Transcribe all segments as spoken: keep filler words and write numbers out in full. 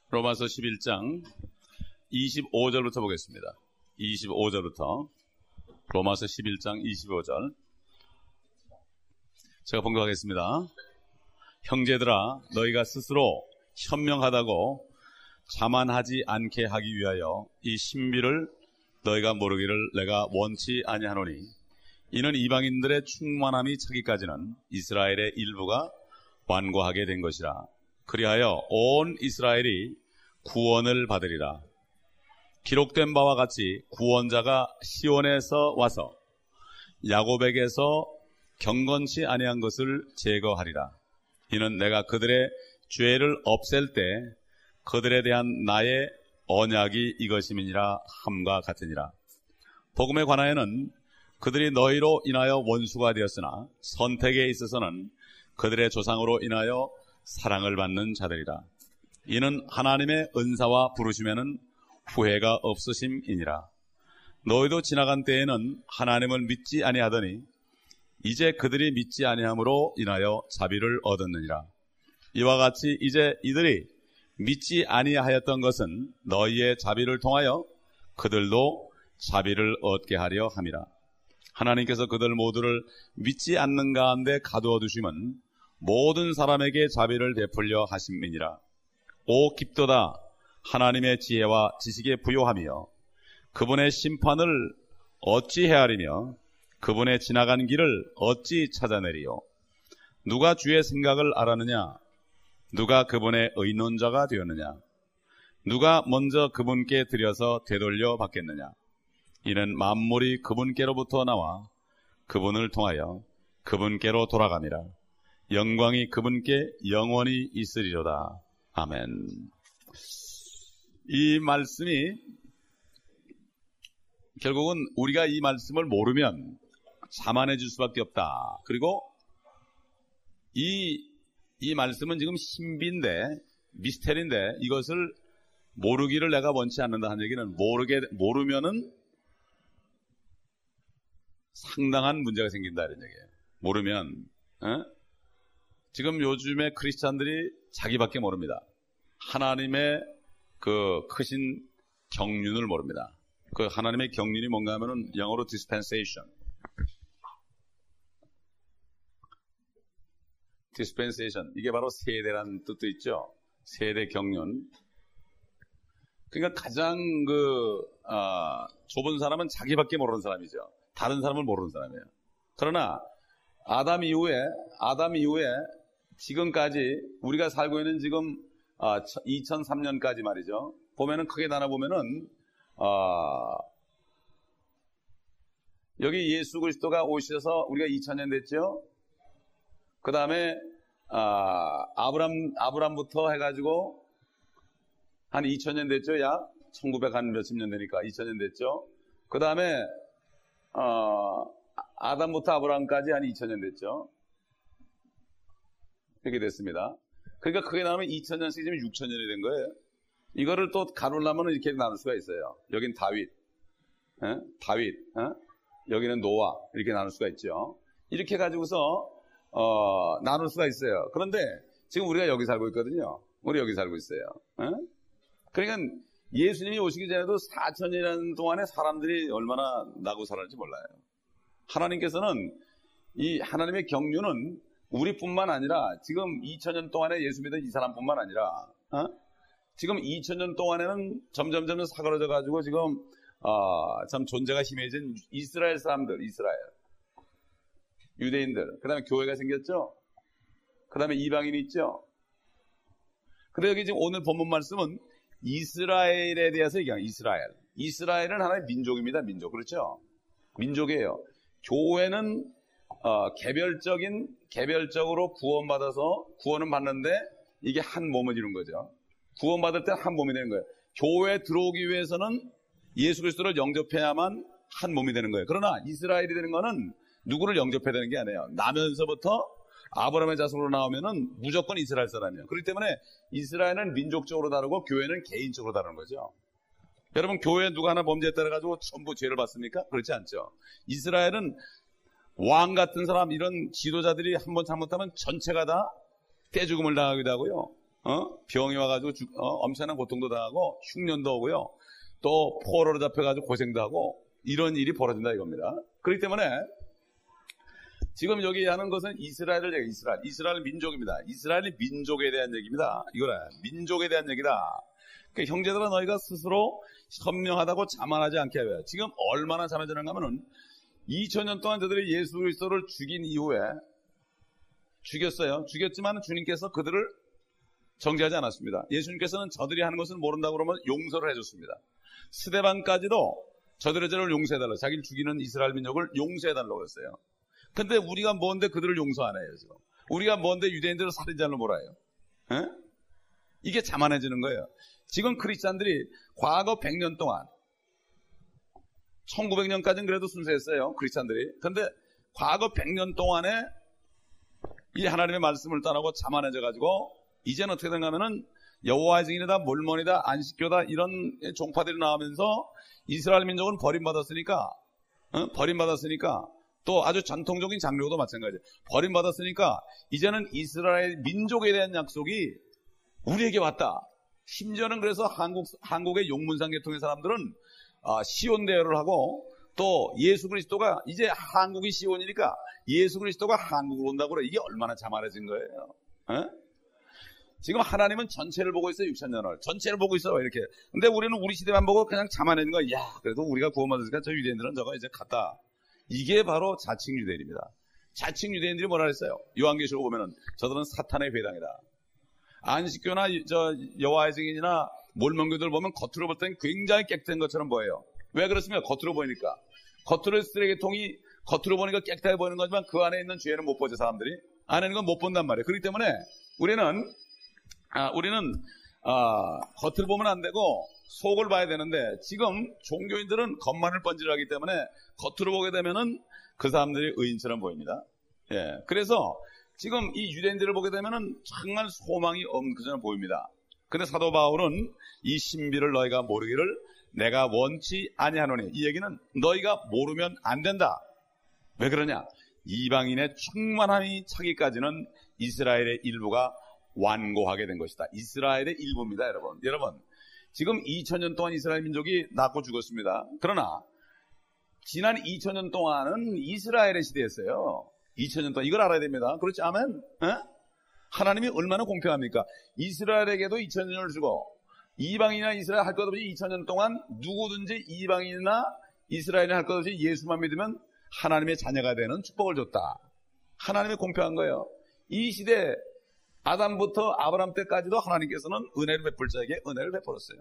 로마서 십일 장 이십오 절부터 보겠습니다. 이십오 절부터 로마서 십일 장 이십오 절 제가 봉독하겠습니다. 형제들아, 너희가 스스로 현명하다고 자만하지 않게 하기 위하여 이 신비를 너희가 모르기를 내가 원치 아니하노니, 이는 이방인들의 충만함이 차기까지는 이스라엘의 일부가 완고하게 된 것이라. 그리하여 온 이스라엘이 구원을 받으리라. 기록된 바와 같이 구원자가 시온에서 와서 야곱에게서 경건치 아니한 것을 제거하리라. 이는 내가 그들의 죄를 없앨 때 그들에 대한 나의 언약이 이것임이니라 함과 같으니라. 복음에 관하여는 그들이 너희로 인하여 원수가 되었으나 선택에 있어서는 그들의 조상으로 인하여 사랑을 받는 자들이라. 이는 하나님의 은사와 부르심에는 후회가 없으심이니라. 너희도 지나간 때에는 하나님을 믿지 아니하더니 이제 그들이 믿지 아니함으로 인하여 자비를 얻었느니라. 이와 같이 이제 이들이 믿지 아니하였던 것은 너희의 자비를 통하여 그들도 자비를 얻게 하려 함이라. 하나님께서 그들 모두를 믿지 않는 가운데 가두어 두심은 모든 사람에게 자비를 베풀려 하심이니라. 오 깊도다 하나님의 지혜와 지식에 부요하며 그분의 심판을 어찌 헤아리며 그분의 지나간 길을 어찌 찾아내리요. 누가 주의 생각을 알았느냐? 누가 그분의 의논자가 되었느냐? 누가 먼저 그분께 드려서 되돌려 받겠느냐? 이는 만물이 그분께로부터 나와 그분을 통하여 그분께로 돌아감이라. 영광이 그분께 영원히 있으리로다. 아멘. 이 말씀이 결국은 우리가 이 말씀을 모르면 자만해질 수밖에 없다. 그리고 이, 이 말씀은 지금 신비인데, 미스테리인데 이것을 모르기를 내가 원치 않는다 하는 얘기는 모르게, 모르면은 상당한 문제가 생긴다 이런 얘기예요. 모르면 에? 지금 요즘에 크리스찬들이 자기밖에 모릅니다. 하나님의 그 크신 경륜을 모릅니다. 그 하나님의 경륜이 뭔가 하면은 영어로 dispensation. dispensation. 이게 바로 세대라는 뜻도 있죠. 세대 경륜. 그러니까 가장 그, 아, 좁은 사람은 자기밖에 모르는 사람이죠. 다른 사람을 모르는 사람이에요. 그러나 아담 이후에, 아담 이후에 지금까지 우리가 살고 있는 지금 아, 이천삼 년까지 말이죠. 보면은 크게 나눠보면은 아, 여기 예수 그리스도가 오셔서 우리가 이천 년 됐죠. 그 다음에 아, 아브람 아브람부터 해가지고 한 이천 년 됐죠. 약 천구백 한 몇십 년 되니까 이천 년 됐죠. 그 다음에 어, 아담부터 아브람까지 한 이천 년 됐죠. 이렇게 됐습니다. 그러니까 크게 나누면 이천 년씩이면 육천 년이 된 거예요. 이거를 또 가누려면 이렇게 나눌 수가 있어요. 여긴 다윗, 에? 다윗, 에? 여기는 노아, 이렇게 나눌 수가 있죠. 이렇게 가지고서 어, 나눌 수가 있어요. 그런데 지금 우리가 여기 살고 있거든요. 우리 여기 살고 있어요. 에? 그러니까 예수님이 오시기 전에도 사천 년 동안에 사람들이 얼마나 나고 살았는지 몰라요. 하나님께서는 이 하나님의 경륜은 우리뿐만 아니라 지금 이천 년 동안에 예수 믿은 이 사람뿐만 아니라 어? 지금 이천 년 동안에는 점점 점점 사그러져 가지고 지금 어, 참 존재가 희미해진 이스라엘 사람들, 이스라엘 유대인들, 그 다음에 교회가 생겼죠. 그 다음에 이방인이 있죠. 그런데 여기 지금 오늘 본문 말씀은 이스라엘에 대해서 얘기해요. 이스라엘. 이스라엘은 하나의 민족입니다. 민족. 그렇죠? 민족이에요. 교회는 어, 개별적인, 개별적으로 구원받아서 구원은 받는데 이게 한 몸을 이룬 거죠. 구원받을 때 한 몸이 되는 거예요. 교회에 들어오기 위해서는 예수 그리스도를 영접해야만 한 몸이 되는 거예요. 그러나 이스라엘이 되는 거는 누구를 영접해야 되는 게 아니에요. 나면서부터 아브라함의 자손으로 나오면은 무조건 이스라엘 사람이에요. 그렇기 때문에 이스라엘은 민족적으로 다르고 교회는 개인적으로 다른 거죠. 여러분, 교회 누가 하나 범죄에 따라가지고 전부 죄를 받습니까? 그렇지 않죠. 이스라엘은 왕 같은 사람, 이런 지도자들이 한번 잘못하면 전체가 다 떼죽음을 당하기도 하고요. 어? 병이 와가지고 죽, 어? 엄청난 고통도 당하고 흉년도 오고요. 또 포로로 잡혀가지고 고생도 하고 이런 일이 벌어진다 이겁니다. 그렇기 때문에 지금 여기 하는 것은 이스라엘을 얘기해요. 이스라엘. 이스라엘 민족입니다. 이스라엘이 민족에 대한 얘기입니다. 이거라. 민족에 대한 얘기다. 그러니까 형제들아 너희가 스스로 현명하다고 자만하지 않게 하여. 지금 얼마나 자만하는가 하면은 이천 년 동안 저들이 예수 그리스도를 죽인 이후에 죽였어요. 죽였지만 주님께서 그들을 정죄하지 않았습니다. 예수님께서는 저들이 하는 것을 모른다고 그러면 용서를 해줬습니다. 스데반까지도 저들의 죄를 용서해달라고, 자기를 죽이는 이스라엘 민족을 용서해달라고 했어요. 근데 우리가 뭔데 그들을 용서 안 해요, 지금. 우리가 뭔데 유대인들을 살인자로 몰아요. 에? 이게 자만해지는 거예요. 지금 크리스찬들이 과거 백 년 동안, 천구백 년까지는 그래도 순수했어요, 크리스찬들이. 근데 과거 백 년 동안에 이 하나님의 말씀을 따르고 자만해져가지고, 이제는 어떻게 된가 하면은 여호와의 증인이다, 몰몬이다, 안식교다, 이런 종파들이 나오면서 이스라엘 민족은 버림받았으니까, 어? 버림받았으니까, 또 아주 전통적인 장로도 마찬가지예요. 버림받았으니까 이제는 이스라엘 민족에 대한 약속이 우리에게 왔다. 심지어는 그래서 한국, 한국의 용문상 계통의 사람들은 아, 시온 대여를 하고, 또 예수 그리스도가 이제 한국이 시온이니까 예수 그리스도가 한국으로 온다고 그래. 이게 얼마나 자만해진 거예요. 에? 지금 하나님은 전체를 보고 있어요. 육천 년을 전체를 보고 있어 이렇게. 근데 우리는 우리 시대만 보고 그냥 자만해진 거야. 야, 그래도 우리가 구원받았으니까 저 유대인들은 저거 이제 갔다. 이게 바로 자칭 유대인입니다. 자칭 유대인들이 뭐라 그랬어요? 요한계시록 보면은 저들은 사탄의 회당이다. 안식교나 저 여호와의 증인이나 몰몬교들 보면 겉으로 볼 때는 굉장히 깨끗한 것처럼 보여요. 왜 그렇습니까? 겉으로 보이니까. 겉으로 쓰레기통이 겉으로 보니까 깨끗하게 보이는 거지만 그 안에 있는 죄는 못 보죠, 사람들이. 안에 있는 건 못 본단 말이에요. 그렇기 때문에 우리는 아, 우리는 아, 겉을 보면 안 되고 속을 봐야 되는데, 지금 종교인들은 겉만을 번지르하기 때문에 겉으로 보게 되면은 그 사람들이 의인처럼 보입니다. 예, 그래서 지금 이 유대인들을 보게 되면은 정말 소망이 없는 것처럼 보입니다. 근데 사도 바울은 이 신비를 너희가 모르기를 내가 원치 아니하노니, 이 얘기는 너희가 모르면 안 된다. 왜 그러냐? 이방인의 충만함이 차기까지는 이스라엘의 일부가 완고하게 된 것이다. 이스라엘의 일부입니다, 여러분. 여러분, 지금 이천 년 동안 이스라엘 민족이 낳고 죽었습니다. 그러나 지난 이천 년 동안은 이스라엘의 시대였어요. 이천 년 동안. 이걸 알아야 됩니다. 그렇지 않으면 에? 하나님이 얼마나 공평합니까? 이스라엘에게도 이천 년을 주고 이방인이나 이스라엘 할 것 없이 이천 년 동안 누구든지 이방인이나 이스라엘이 할 것 없이 예수만 믿으면 하나님의 자녀가 되는 축복을 줬다. 하나님의 공평한 거예요. 이 시대 아담부터 아브라함 때까지도 하나님께서는 은혜를 베풀 자에게 은혜를 베풀었어요.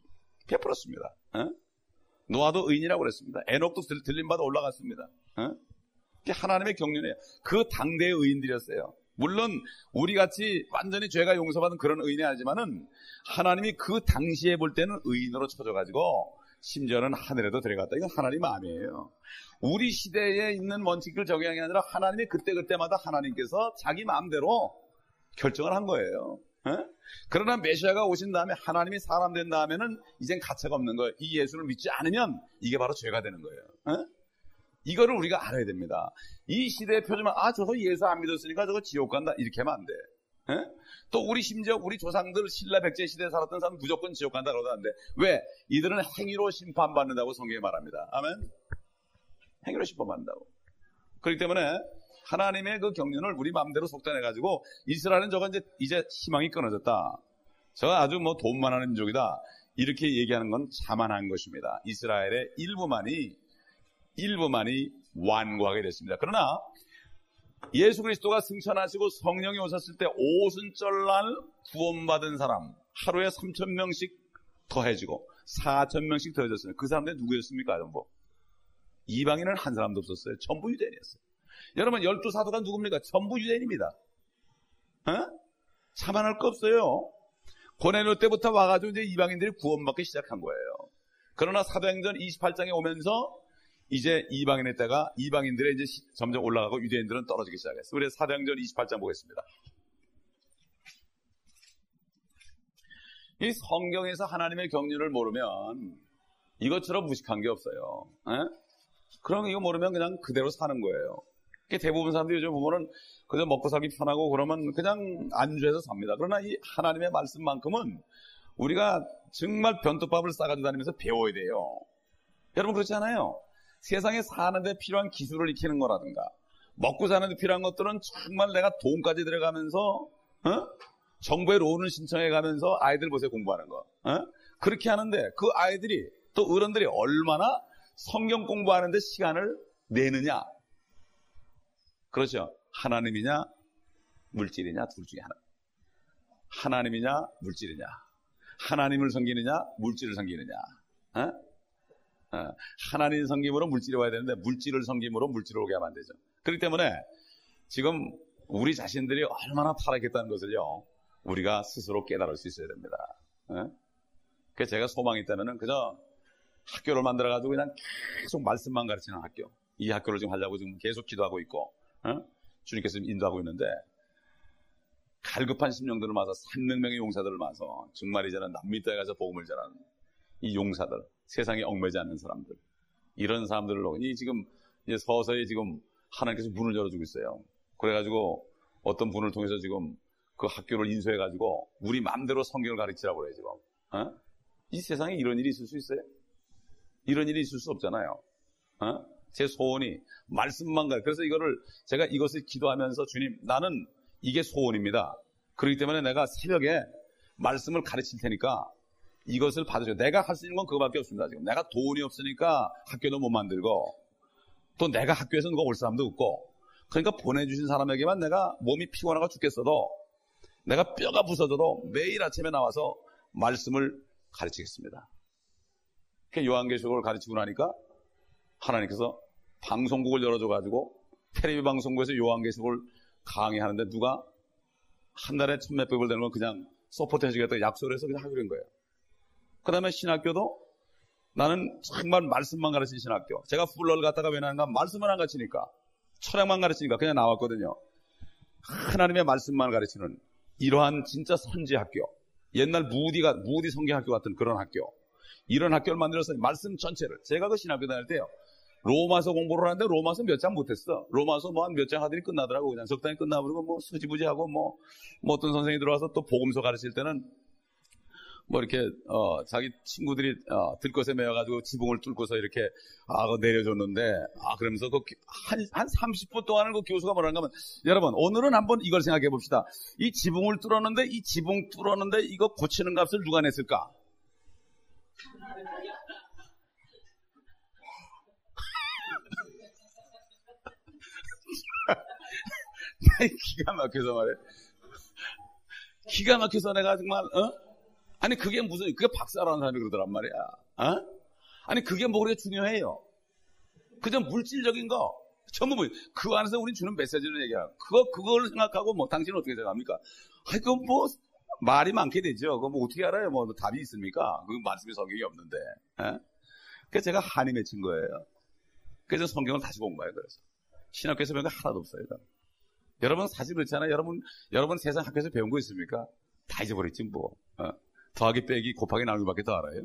베풀었습니다. 에? 노아도 의인이라고 그랬습니다. 에녹도 들림받아 올라갔습니다. 에? 그게 하나님의 경륜이에요. 그 당대의 의인들이었어요. 물론 우리같이 완전히 죄가 용서받은 그런 의인이 아니지만은 하나님이 그 당시에 볼 때는 의인으로 쳐줘가지고 심지어는 하늘에도 들어갔다. 이건 하나님 마음이에요. 우리 시대에 있는 원칙을 적용하는 게 아니라 하나님이 그때그때마다 하나님께서 자기 마음대로 결정을 한 거예요. 에? 그러나 메시아가 오신 다음에 하나님이 사람 된 다음에는 이젠 가차가 없는 거예요. 이 예수를 믿지 않으면 이게 바로 죄가 되는 거예요. 에? 이거를 우리가 알아야 됩니다. 이 시대의 표준만, 아, 저거 예수 안 믿었으니까 저거 지옥 간다, 이렇게 하면 안 돼. 에? 또 우리 심지어 우리 조상들 신라 백제 시대에 살았던 사람 무조건 지옥 간다 그러다는데, 왜? 이들은 행위로 심판받는다고 성경에 말합니다. 아멘? 행위로 심판받는다고. 그렇기 때문에 하나님의 그 경륜을 우리 마음대로 속단해가지고 이스라엘은 저거 이제, 이제 희망이 끊어졌다. 저거 아주 뭐 돈만 하는 민족이다. 이렇게 얘기하는 건 자만한 것입니다. 이스라엘의 일부만이 일부만이 완고하게 됐습니다. 그러나 예수 그리스도가 승천하시고 성령이 오셨을 때 오순절날 구원받은 사람 하루에 삼천 명씩 더해지고 사천 명씩 더해졌어요. 그 사람들이 누구였습니까? 전부 이방인은 한 사람도 없었어요. 전부 유대인이었어요. 여러분, 열두 사도가 누굽니까? 전부 유대인입니다. 어? 자만할 거 없어요. 고넬료 때부터 와가지고 이제 이방인들이 구원받기 시작한 거예요. 그러나 사도행전 이십팔 장에 오면서 이제 이방인의 때가, 이방인들의 이제 시, 점점 올라가고 유대인들은 떨어지기 시작했어요. 그래서 사도행전 이십팔 장 보겠습니다. 이 성경에서 하나님의 경륜을 모르면 이것처럼 무식한 게 없어요. 에? 그럼 이거 모르면 그냥 그대로 사는 거예요. 대부분 사람들이 요즘 보면은 그저 먹고 살기 편하고 그러면 그냥 안주해서 삽니다. 그러나 이 하나님의 말씀만큼은 우리가 정말 변두밥을 싸가지고 다니면서 배워야 돼요. 여러분 그렇지 않아요? 세상에 사는데 필요한 기술을 익히는 거라든가 먹고 사는데 필요한 것들은 정말 내가 돈까지 들어가면서 어? 정부에 론을 신청해 가면서 아이들 보세요 공부하는 거 어? 그렇게 하는데 그 아이들이 또 어른들이 얼마나 성경 공부하는데 시간을 내느냐. 그렇죠. 하나님이냐 물질이냐 둘 중에 하나. 하나님이냐 물질이냐. 하나님을 섬기느냐 물질을 섬기느냐. 어? 어. 하나님 섬김으로 물질이 와야 되는데 물질을 섬김으로 물질을 오게 하면 안 되죠. 그렇기 때문에 지금 우리 자신들이 얼마나 타락했다는 것을요 우리가 스스로 깨달을 수 있어야 됩니다. 어? 그래서 제가 소망이 있다면은 그저 학교를 만들어가지고 그냥 계속 말씀만 가르치는 학교. 이 학교를 지금 하려고 지금 계속 기도하고 있고, 어? 주님께서 인도하고 있는데, 갈급한 심령들을 맞아 삼백 명의 용사들을 맞아 정말 이제는 남미 땅에 가서 복음을 전하는 이 용사들, 세상에 얽매지 않는 사람들, 이런 사람들을 이 지금 이제 서서히 지금 하나님께서 문을 열어주고 있어요. 그래가지고 어떤 분을 통해서 지금 그 학교를 인수해가지고 우리 마음대로 성경을 가르치라고 그래요 지금. 어? 이 세상에 이런 일이 있을 수 있어요? 이런 일이 있을 수 없잖아요. 어? 제 소원이 말씀만 가요. 그래서 이거를 제가 이것을 기도하면서 주님 나는 이게 소원입니다. 그렇기 때문에 내가 새벽에 말씀을 가르칠 테니까 이것을 받으셔. 내가 할 수 있는 건 그거밖에 없습니다. 지금 내가 돈이 없으니까 학교도 못 만들고 또 내가 학교에서 누가 올 사람도 없고 그러니까 보내주신 사람에게만 내가 몸이 피곤하고 죽겠어도 내가 뼈가 부서져도 매일 아침에 나와서 말씀을 가르치겠습니다. 요한계시록을 가르치고 나니까 하나님께서 방송국을 열어줘가지고 텔레비 방송국에서 요한계시록을 강의하는데 누가 한 달에 천몇백을 되는 건 그냥 서포트 해주겠다고 약속을 해서 그냥 하기로 한 거예요. 그 다음에 신학교도 나는 정말 말씀만 가르치는 신학교. 제가 풀러를 갔다가 왜 나는가 말씀만 안 가르치니까 철학만 가르치니까 그냥 나왔거든요. 하나님의 말씀만 가르치는 이러한 진짜 선지학교. 옛날 무디가 무디 성경학교 같은 그런 학교. 이런 학교를 만들어서 말씀 전체를 제가 그 신학교 다닐 때요. 로마서 공부를 하는데 로마서 몇 장 못했어. 로마서 뭐 한 몇 장 하더니 끝나더라고. 그냥 적당히 끝나버리고 뭐 수지부지하고 뭐, 뭐 어떤 선생님이 들어와서 또 복음서 가르칠 때는 뭐 이렇게 어 자기 친구들이 어 들것에 매여가지고 지붕을 뚫고서 이렇게 아 그거 내려줬는데 아 그러면서 그 한 한 삼십 분 동안을 그 교수가 뭐라는가 하면 여러분 오늘은 한번 이걸 생각해 봅시다. 이 지붕을 뚫었는데 이 지붕 뚫었는데 이거 고치는 값을 누가 냈을까? 기가 막혀서 말해. 기가 막혀서 내가 정말 어? 아니 그게 무슨 그게 박사라는 사람이 그러더란 말이야. 어? 아니 그게 뭐 그렇게 중요해요? 그저 물질적인 거 전부 뭐 그 안에서 우리 주는 메시지를 얘기야. 그거 그걸 생각하고 뭐 당신은 어떻게 생각합니까? 아니 그건 뭐 말이 많게 되죠. 그거 뭐 어떻게 알아요? 뭐 답이 있습니까? 그 말씀이 성경이 없는데. 어? 그래서 제가 한이 맺힌 거예요. 그래서 성경을 다시 본 거예요. 그래서 신학교에서 배운 게 하나도 없어요. 여러분 사실 그렇잖아요. 여러분 여러분 세상 학교에서 배운 거 있습니까? 다 잊어버렸지 뭐. 어? 더하기 빼기 곱하기 나누기밖에 더 알아요.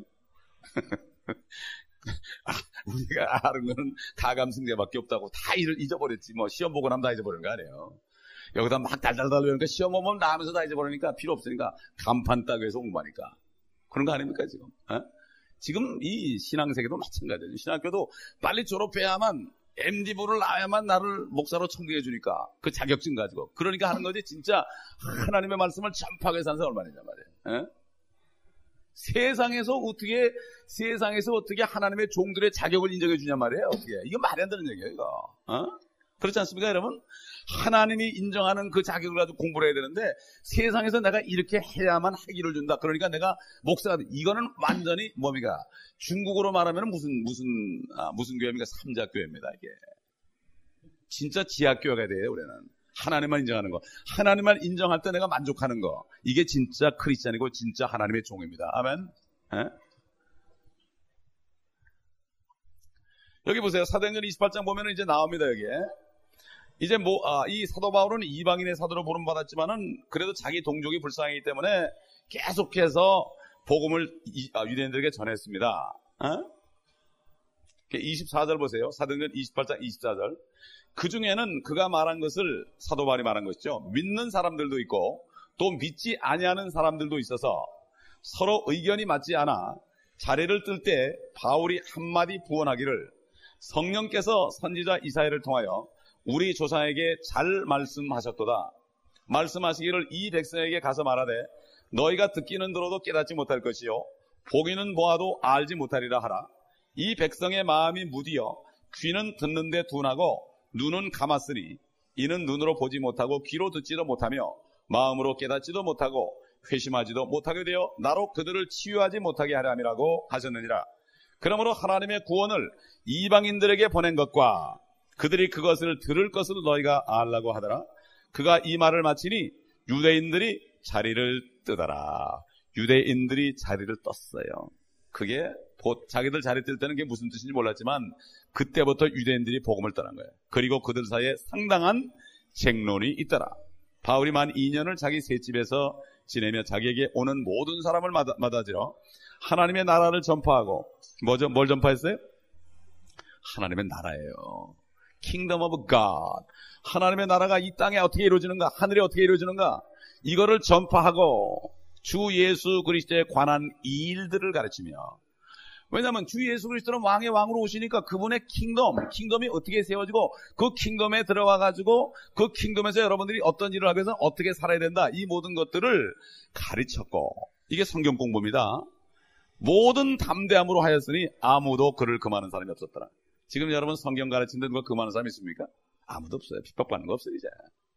아, 우리가 아는 거는 가감승제밖에 없다고 다 잊어버렸지. 뭐 시험 보고 나면 다 잊어버리는 거 아니에요. 여기다 막 달달달 배우니까 시험 오면 나면서 다 잊어버리니까 필요 없으니까 간판 따기 위해서 공부하니까 그런 거 아닙니까 지금? 어? 지금 이 신앙세계도 마찬가지예요. 신학교도 빨리 졸업해야만 엠디부를 나와야만 나를 목사로 청구해 주니까 그 자격증 가지고 그러니까 하는 거지. 진짜 하나님의 말씀을 전파하게 사는 사람 얼마나 있냐 말이에요. 에? 세상에서 어떻게 세상에서 어떻게 하나님의 종들의 자격을 인정해 주냐 말이에요. 어떻게 이거 말이 안 되는 얘기예요 이거. 어? 그렇지 않습니까 여러분? 하나님이 인정하는 그 자격을 가지고 공부를 해야 되는데 세상에서 내가 이렇게 해야만 학위를 준다. 그러니까 내가 목사가 돼. 이거는 완전히 뭡니까? 중국어로 말하면 무슨 무슨 아, 무슨 교회입니까? 삼자교회입니다. 이게 진짜 지하교회가 돼요. 우리는 하나님만 인정하는 거, 하나님만 인정할 때 내가 만족하는 거, 이게 진짜 크리스찬이고 진짜 하나님의 종입니다. 아멘. 에? 여기 보세요. 사도행전 이십팔 장 보면 이제 나옵니다. 여기에 이제 뭐, 아, 이 사도 바울은 이방인의 사도로 부름받았지만은 그래도 자기 동족이 불쌍하기 때문에 계속해서 복음을 이, 아, 유대인들에게 전했습니다. 어? 이십사 절 보세요. 사도행전 이십팔 장 이십사 절. 그 중에는 그가 말한 것을 사도 바울이 말한 것이죠. 믿는 사람들도 있고 또 믿지 아니하는 사람들도 있어서 서로 의견이 맞지 않아 자리를 뜰 때 바울이 한마디 부언하기를 성령께서 선지자 이사야를 통하여 우리 조상에게 잘 말씀하셨도다. 말씀하시기를 이 백성에게 가서 말하되 너희가 듣기는 들어도 깨닫지 못할 것이요 보기는 보아도 알지 못하리라 하라. 이 백성의 마음이 무디어 귀는 듣는데 둔하고 눈은 감았으니 이는 눈으로 보지 못하고 귀로 듣지도 못하며 마음으로 깨닫지도 못하고 회심하지도 못하게 되어 나로 그들을 치유하지 못하게 하려 함이라고 하셨느니라. 그러므로 하나님의 구원을 이방인들에게 보낸 것과 그들이 그것을 들을 것을 너희가 알라고 하더라. 그가 이 말을 마치니 유대인들이 자리를 뜨더라. 유대인들이 자리를 떴어요. 그게 자기들 자리 뜰 때는 그게 무슨 뜻인지 몰랐지만 그때부터 유대인들이 복음을 떠난 거예요. 그리고 그들 사이에 상당한 쟁론이 있더라. 바울이 만 이 년을 자기 셋집에서 지내며 자기에게 오는 모든 사람을 맞아, 맞아들여 하나님의 나라를 전파하고 뭐죠? 뭘 전파했어요? 하나님의 나라예요. Kingdom of God. 하나님의 나라가 이 땅에 어떻게 이루어지는가? 하늘에 어떻게 이루어지는가? 이거를 전파하고 주 예수 그리스도에 관한 일들을 가르치며, 왜냐하면 주 예수 그리스도는 왕의 왕으로 오시니까 그분의 킹덤, 킹덤이 어떻게 세워지고 그 킹덤에 들어와가지고 그 킹덤에서 여러분들이 어떤 일을 하기 위해서 어떻게 살아야 된다, 이 모든 것들을 가르쳤고, 이게 성경 공부입니다. 모든 담대함으로 하였으니 아무도 그를 금하는 사람이 없었더라. 지금 여러분 성경 가르치는데 누가 금하는 사람이 있습니까? 아무도 없어요. 핍박받는 거 없어요 이제.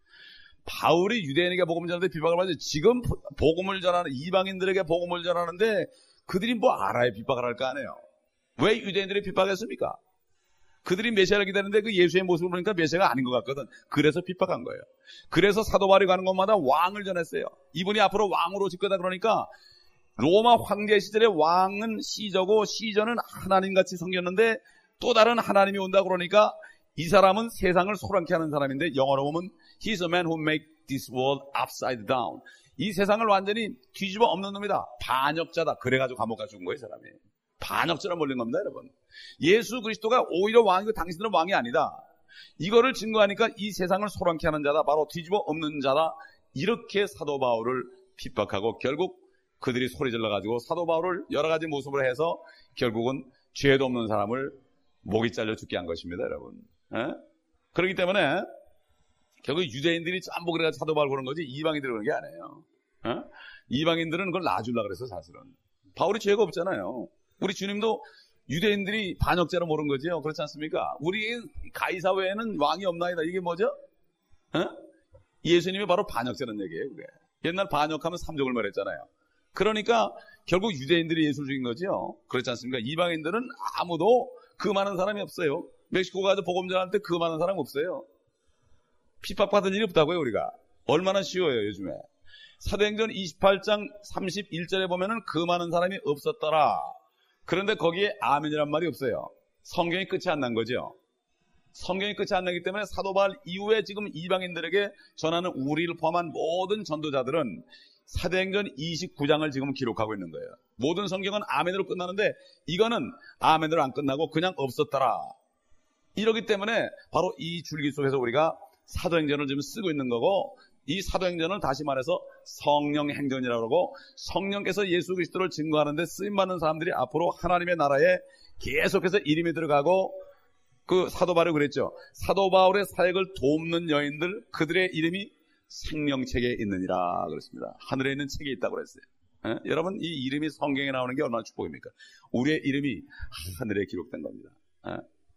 바울이 유대인에게 복음을 전하는데 핍박을 받지, 지금 복음을 전하는 이방인들에게 복음을 전하는데 그들이 뭐 알아야 핍박을 할 거 아니에요. 왜 유대인들이 핍박했습니까? 그들이 메시아를 기다리는데 그 예수의 모습을 보니까 메시아가 아닌 것 같거든. 그래서 핍박한 거예요. 그래서 사도 바울이 가는 곳마다 왕을 전했어요. 이분이 앞으로 왕으로 오실 거다 그러니까, 로마 황제 시절에 왕은 시저고 시저는 하나님같이 섬겼는데 또 다른 하나님이 온다 그러니까 이 사람은 세상을 소란케 하는 사람인데, 영어로 보면 He's a man who make this world upside down. 이 세상을 완전히 뒤집어 엎는 놈이다. 반역자다. 그래가지고 감옥 가 죽은 거예요, 사람이. 반역자로 몰린 겁니다, 여러분. 예수 그리스도가 오히려 왕이고 당신들은 왕이 아니다. 이거를 증거하니까 이 세상을 소란케 하는 자다. 바로 뒤집어 엎는 자다. 이렇게 사도 바울을 핍박하고 결국 그들이 소리 질러가지고 사도 바울을 여러 가지 모습으로 해서 결국은 죄도 없는 사람을 목이 잘려 죽게 한 것입니다, 여러분. 에? 그렇기 때문에 결국 유대인들이 짬보 그래가지고 사도 바울 그런 거지 이방인들이 그런 게 아니에요. 에? 이방인들은 그걸 놔주려고 그랬어, 사실은. 바울이 죄가 없잖아요. 우리 주님도 유대인들이 반역자로 모른 거죠. 그렇지 않습니까? 우리 가이사 외에는 왕이 없나이다. 이게 뭐죠? 에? 예수님이 바로 반역자라는 얘기예요, 그게. 옛날 반역하면 삼족을 말했잖아요. 그러니까 결국 유대인들이 예수를 죽인 거죠. 그렇지 않습니까? 이방인들은 아무도 그 많은 사람이 없어요. 멕시코 가서 복음 전할 때 그 많은 사람 없어요. 핍박받은 일이 없다고요, 우리가. 얼마나 쉬워요, 요즘에. 사도행전 이십팔 장 삼십일 절에 보면은 그 많은 사람이 없었더라. 그런데 거기에 아멘이란 말이 없어요. 성경이 끝이 안 난 거죠. 성경이 끝이 안 나기 때문에 사도 바울 이후에 지금 이방인들에게 전하는 우리를 포함한 모든 전도자들은 사도행전 이십구 장을 지금 기록하고 있는 거예요. 모든 성경은 아멘으로 끝나는데 이거는 아멘으로 안 끝나고 그냥 없었더라. 이러기 때문에 바로 이 줄기 속에서 우리가 사도행전을 지금 쓰고 있는 거고, 이 사도행전을 다시 말해서 성령 행전이라고 하고, 성령께서 예수 그리스도를 증거하는데 쓰임받는 사람들이 앞으로 하나님의 나라에 계속해서 이름이 들어가고, 그 사도 바울이 그랬죠. 사도 바울의 사역을 돕는 여인들, 그들의 이름이 생명책에 있느니라 그랬습니다. 하늘에 있는 책에 있다고 그랬어요. 에? 여러분, 이 이름이 성경에 나오는 게 얼마나 축복입니까? 우리의 이름이 하늘에 기록된 겁니다. 에?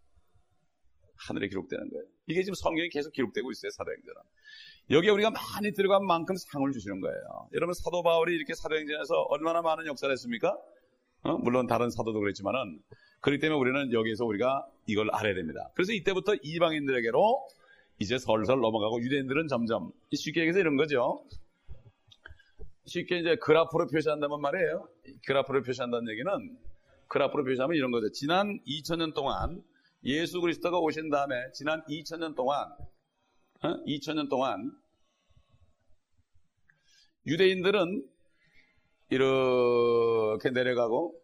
하늘에 기록되는 거예요. 이게 지금 성경에 계속 기록되고 있어요, 사도행전은. 여기에 우리가 많이 들어간 만큼 상을 주시는 거예요. 여러분, 사도 바울이 이렇게 사도행전에서 얼마나 많은 역사를 했습니까? 어? 물론 다른 사도도 그랬지만은, 그렇기 때문에 우리는 여기에서 우리가 이걸 알아야 됩니다. 그래서 이때부터 이방인들에게로 이제 설설 넘어가고, 유대인들은 점점, 쉽게 얘기해서 이런 거죠. 쉽게 이제 그래프로 표시한다는 말이에요. 그래프로 표시한다는 얘기는, 그래프로 표시하면 이런 거죠. 지난 이천 년 동안 예수 그리스도가 오신 다음에 지난 이천 년 동안 어? 이천 년 동안 유대인들은 이렇게 내려가고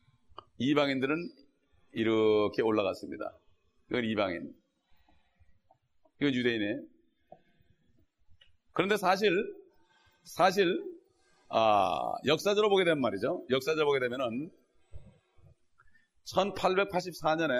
이방인들은 이렇게 올라갔습니다. 그건 이방인. 이건 유대인이에요. 그런데 사실 사실 아, 역사적으로 보게 되면 말이죠. 역사적으로 보게 되면은 천팔백팔십사 년에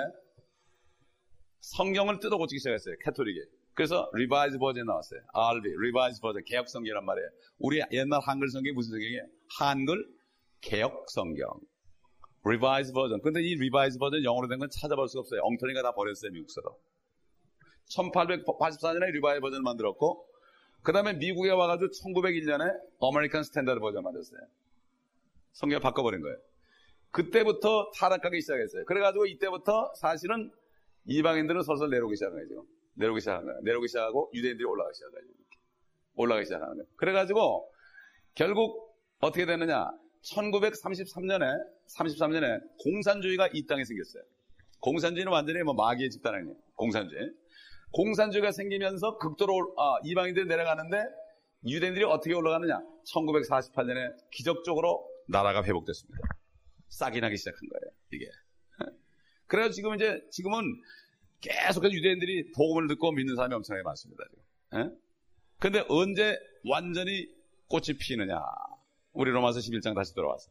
성경을 뜯어 고치기 시작했어요. 캐톨릭이. 그래서 리바이즈 버전 나왔어요. 알비, 리바이즈 버전, 개혁 성경이란 말이에요. 우리 옛날 한글 성경이 무슨 성경이에요? 한글 개혁 성경. 리바이즈 버전. 근데 이 리바이즈 버전 영어로 된 건 찾아볼 수가 없어요. 엉터리가 다 버렸어요, 미국서도. 천팔백팔십사 년에 리바이즈 버전을 만들었고, 그 다음에 미국에 와가지고 천구백일 년에 아메리칸 스탠다드 버전 만들었어요. 성경을 바꿔버린 거예요. 그때부터 타락하기 시작했어요. 그래가지고 이때부터 사실은 이방인들은 설설 내려오기 시작한 거예요, 지금. 내려오기 시작한 거예요. 내려오기 시작하고 유대인들이 올라가기 시작한 거예요. 올라가기 시작하는 거예요. 그래가지고 결국 어떻게 됐느냐. 천구백삼십삼 년에, 삼십삼 년에 공산주의가 이 땅에 생겼어요. 공산주의는 완전히 뭐 마귀의 집단 아니에요. 공산주의. 공산주의가 생기면서 극도로 아, 이방인들이 내려가는데 유대인들이 어떻게 올라가느냐. 천구백사십팔 년에 기적적으로 나라가 회복됐습니다. 싹이 나기 시작한 거예요, 이게. 그래서 지금 이제, 지금은 계속해서 유대인들이 복음을 듣고 믿는 사람이 엄청나게 많습니다, 지금. 근데 언제 완전히 꽃이 피느냐. 우리 로마서 십일 장 다시 들어와서.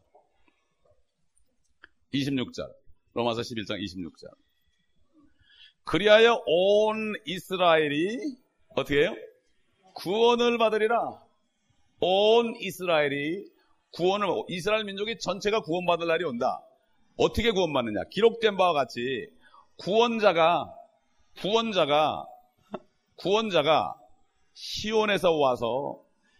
이십육 절. 로마서 십일 장 이십육 절. 그리하여 온 이스라엘이 어떻게 해요? 구원을 받으리라. 온 이스라엘이 구원을, 이스라엘 민족이 전체가 구원받을 날이 온다. 어떻게 구원받느냐? 기록된 바와 같이 구원자가, 구원자가, 구원자가 시온에서 와서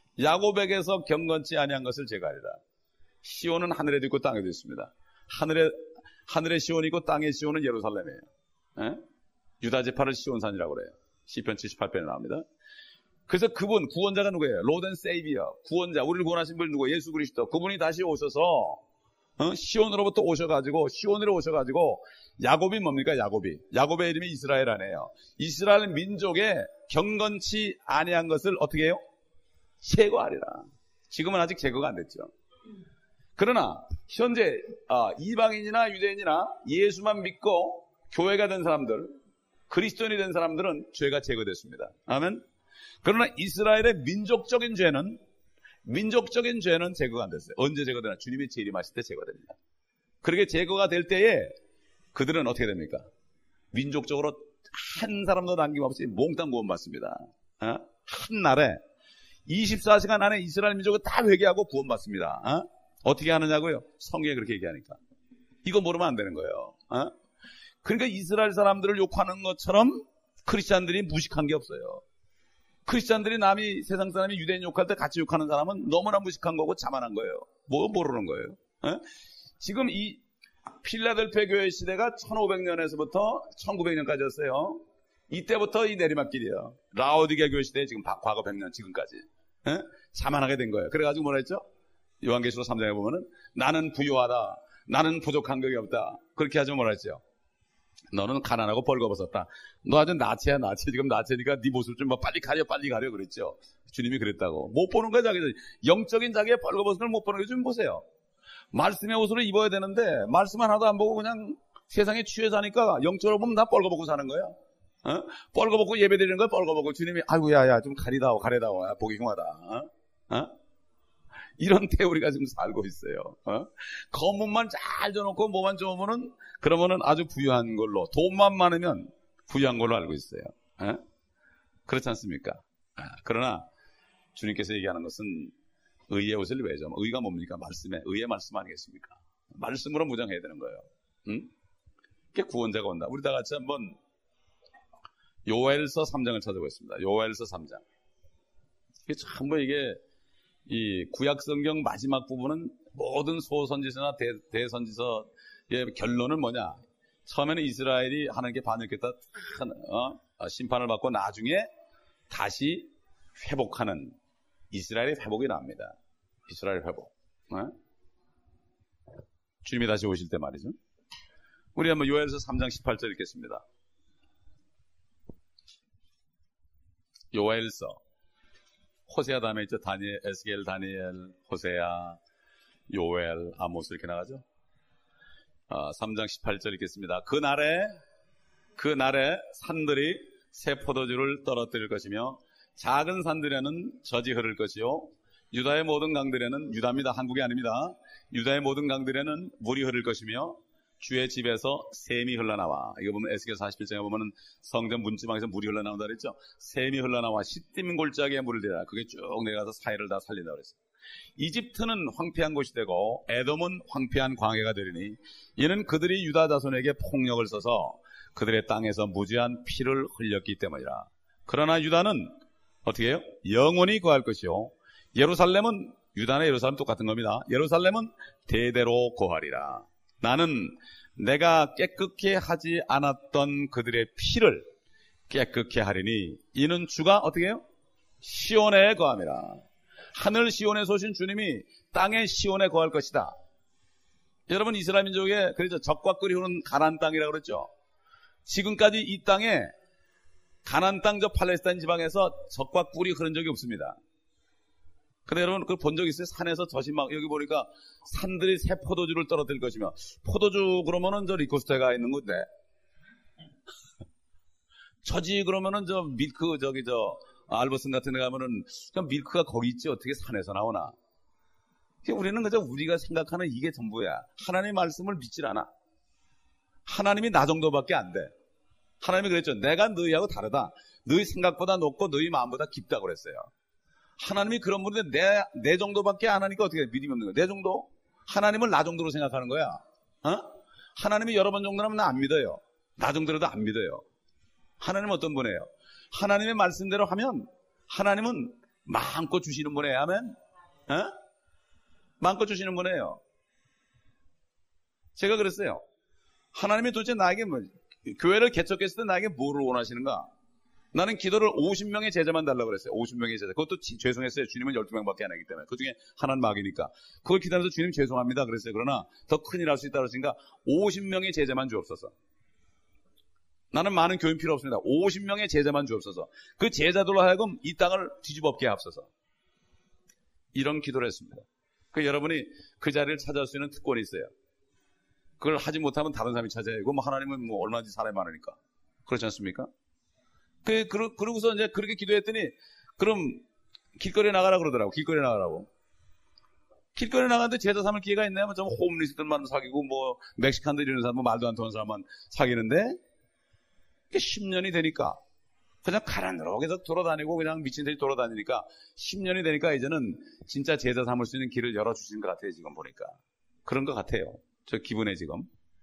야곱에게서 경건치 아니한 것을 제거하리라. 시온은 하늘에도 있고 땅에도 있습니다. 하늘에, 하늘에 시온이 있고 땅에 시온은 예루살렘이에요. 에? 유다 지파를 시온산이라고 그래요. 시편 칠십팔 편에 나옵니다. 그래서 그분, 구원자가 누구예요? 로드 앤 세이비어. 구원자, 우리를 구원하신 분 누구예요? 예수 그리스도. 그분이 다시 오셔서 어? 시온으로부터 오셔가지고, 시온으로 오셔가지고, 야곱이 뭡니까? 야곱이. 야곱의 이름이 이스라엘 아니에요. 이스라엘 민족의 경건치 아니한 것을 어떻게 해요? 제거하리라. 지금은 아직 제거가 안 됐죠. 그러나 현재 아, 이방인이나 유대인이나 예수만 믿고 교회가 된 사람들, 그리스도인이 된 사람들은 죄가 제거됐습니다. 아멘. 그러나 이스라엘의 민족적인 죄는 민족적인 죄는 제거가 안 됐어요. 언제 제거되나? 주님이 재림하실 때 제거됩니다. 그렇게 제거가 될 때에 그들은 어떻게 됩니까? 민족적으로 한 사람도 남김없이 몽땅 구원받습니다. 어? 한 날에 이십사 시간 안에 이스라엘 민족을 다 회개하고 구원받습니다. 어? 어떻게 하느냐고요? 성경에 그렇게 얘기하니까. 이거 모르면 안 되는 거예요. 어? 그러니까 이스라엘 사람들을 욕하는 것처럼 크리스찬들이 무식한 게 없어요. 크리스찬들이 남이, 세상 사람이 유대인 욕할 때 같이 욕하는 사람은 너무나 무식한 거고 자만한 거예요. 뭐 모르는 거예요. 어? 지금 이 필라델피아 교회 시대가 천오백 년에서부터 천구백 년까지였어요. 이때부터 이 내리막길이에요. 라오디게아 교회 시대에 지금 과거 백 년 지금까지. 에? 자만하게 된 거예요. 그래가지고 뭐라 했죠? 요한계시록 삼 장에 보면은 나는 부유하다. 나는 부족한 것이 없다. 그렇게 하지 뭐라 했죠? 너는 가난하고 벌거벗었다. 너 아주 나체야 나체. 지금 나체니까 네 모습 좀 뭐 빨리 가려 빨리 가려 그랬죠. 주님이 그랬다고. 못 보는 거야 자기들. 영적인 자기의 벌거벗은 걸 못 보는 거 좀 보세요. 말씀의 옷으로 입어야 되는데 말씀 하나도 안 보고 그냥 세상에 취해 사니까 영적으로 보면 다 벌거벗고 사는 거야. 어? 뻘거벗고 예배드리는 걸 뻘거벗고 주님이 아이고 야야 좀 가리다오 가리다오 야, 보기 흉하다. 어? 어? 이런 때 우리가 지금 살고 있어요. 어? 겉몸만 잘 줘놓고 뭐만 좋으면은 그러면은 아주 부유한 걸로 돈만 많으면 부유한 걸로 알고 있어요. 어? 그렇지 않습니까? 아, 그러나 주님께서 얘기하는 것은 의의 옷을 왜 줘? 의가 뭡니까? 말씀에 의의 말씀 아니겠습니까? 말씀으로 무장해야 되는 거예요. 응? 그게 구원자가 온다. 우리 다 같이 한번 요엘서 삼 장을 찾아보겠습니다. 요엘서 삼 장. 이게 전부 이게 이 구약 성경 마지막 부분은 모든 소선지서나 대, 대선지서의 결론은 뭐냐? 처음에는 이스라엘이 하나님께 반역했다 어? 심판을 받고 나중에 다시 회복하는 이스라엘의 회복이 나옵니다. 이스라엘 회복. 어? 주님이 다시 오실 때 말이죠. 우리 한번 요엘서 삼 장 십팔 절 읽겠습니다. 요엘서. 호세아 다음에 있죠. 다니엘, 에스겔, 다니엘, 호세아, 요엘, 아모스 이렇게 나가죠. 어, 삼 장 십팔 절 읽겠습니다. 그날에 그날에 산들이 새 포도주를 떨어뜨릴 것이며 작은 산들에는 젖이 흐를 것이요 유다의 모든 강들에는, 유다입니다, 한국이 아닙니다, 유다의 모든 강들에는 물이 흐를 것이며 주의 집에서 샘이 흘러나와. 이거 보면 에스겔 사십일 장에 보면 성전 문지방에서 물이 흘러나온다 그랬죠. 샘이 흘러나와 시딤 골짜기에 물을 대라. 그게 쭉 내려가서 사해를 다 살린다 그랬어요. 이집트는 황폐한 곳이 되고 에돔은 황폐한 광야가 되리니 이는 그들이 유다 자손에게 폭력을 써서 그들의 땅에서 무지한 피를 흘렸기 때문이라. 그러나 유다는 어떻게 해요? 영원히 거할 것이요 예루살렘은, 유다나 예루살렘 똑같은 겁니다. 예루살렘은 대대로 거하리라. 나는 내가 깨끗게 하지 않았던 그들의 피를 깨끗게 하리니 이는 주가 어떻게 해요? 시온에 거함이라. 하늘 시온에 쏘신 주님이 땅의 시온에 거할 것이다. 여러분, 이스라엘 민족의 그렇죠, 적과 끓이 흐르는 가나안 땅이라고 그랬죠. 지금까지 이 땅에 가나안 땅, 저 팔레스타인 지방에서 적과 꿀이 흐른 적이 없습니다. 근데 여러분, 그걸 본 적 있어요? 산에서 젖이 막, 여기 보니까 산들이 새 포도주를 떨어뜨릴 것이며, 포도주 그러면은 저 리코스테가 있는 건데, 젖이 그러면은 저 밀크, 저기 저, 알버슨 같은 데 가면은, 그냥 밀크가 거기 있지, 어떻게 산에서 나오나. 우리는 그저 우리가 생각하는 이게 전부야. 하나님의 말씀을 믿질 않아. 하나님이 나 정도밖에 안 돼. 하나님이 그랬죠. 내가 너희하고 다르다. 너희 생각보다 높고 너희 마음보다 깊다고 그랬어요. 하나님이 그런 분인데 내, 내 정도밖에 안 하니까 어떻게 믿음이 없는 거야? 내 정도? 하나님을 나 정도로 생각하는 거야. 어? 하나님이 여러 번 정도라면 나 안 믿어요. 나 정도라도 안 믿어요. 하나님은 어떤 분이에요? 하나님의 말씀대로 하면 하나님은 마음껏 주시는 분이에요. 아멘? 어? 마음껏 주시는 분이에요. 제가 그랬어요. 하나님이 도대체 나에게 뭐, 교회를 개척했을 때 나에게 뭐를 원하시는가? 나는 기도를 오십 명의 제자만 달라고 그랬어요. 오십 명의 제자. 그것도 지, 죄송했어요. 주님은 열두 명밖에 안 하기 때문에. 그 중에 하나는 마귀니까. 그걸 기다려서 주님 죄송합니다 그랬어요. 그러나 더 큰일 날 수 있다고 그러시니까 오십 명의 제자만 주옵소서. 나는 많은 교인 필요 없습니다. 오십 명의 제자만 주옵소서. 그 제자들로 하여금 이 땅을 뒤집어엎게 하옵소서. 이런 기도를 했습니다. 그 여러분이 그 자리를 찾아올 수 있는 특권이 있어요. 그걸 하지 못하면 다른 사람이 찾아야 되고, 뭐 하나님은 뭐 얼마든지 사람이 많으니까. 그렇지 않습니까? 그, 그러, 그러고서 이제 그렇게 기도했더니, 그럼 길거리에 나가라 그러더라고. 길거리에 나가라고. 길거리에 나가는데 제자 삼을 기회가 있나요? 뭐 좀 홈리스들만 사귀고, 뭐 멕시칸들 이런 사람, 뭐 말도 안 통하는 사람만 사귀는데, 십 년이 되니까, 그냥 가난으로 계속 돌아다니고 그냥 미친 듯이 돌아다니니까 십 년이 되니까 이제는 진짜 제자 삼을 수 있는 길을 열어주신 것 같아요. 지금 보니까. 그런 것 같아요. 저 기분에 지금.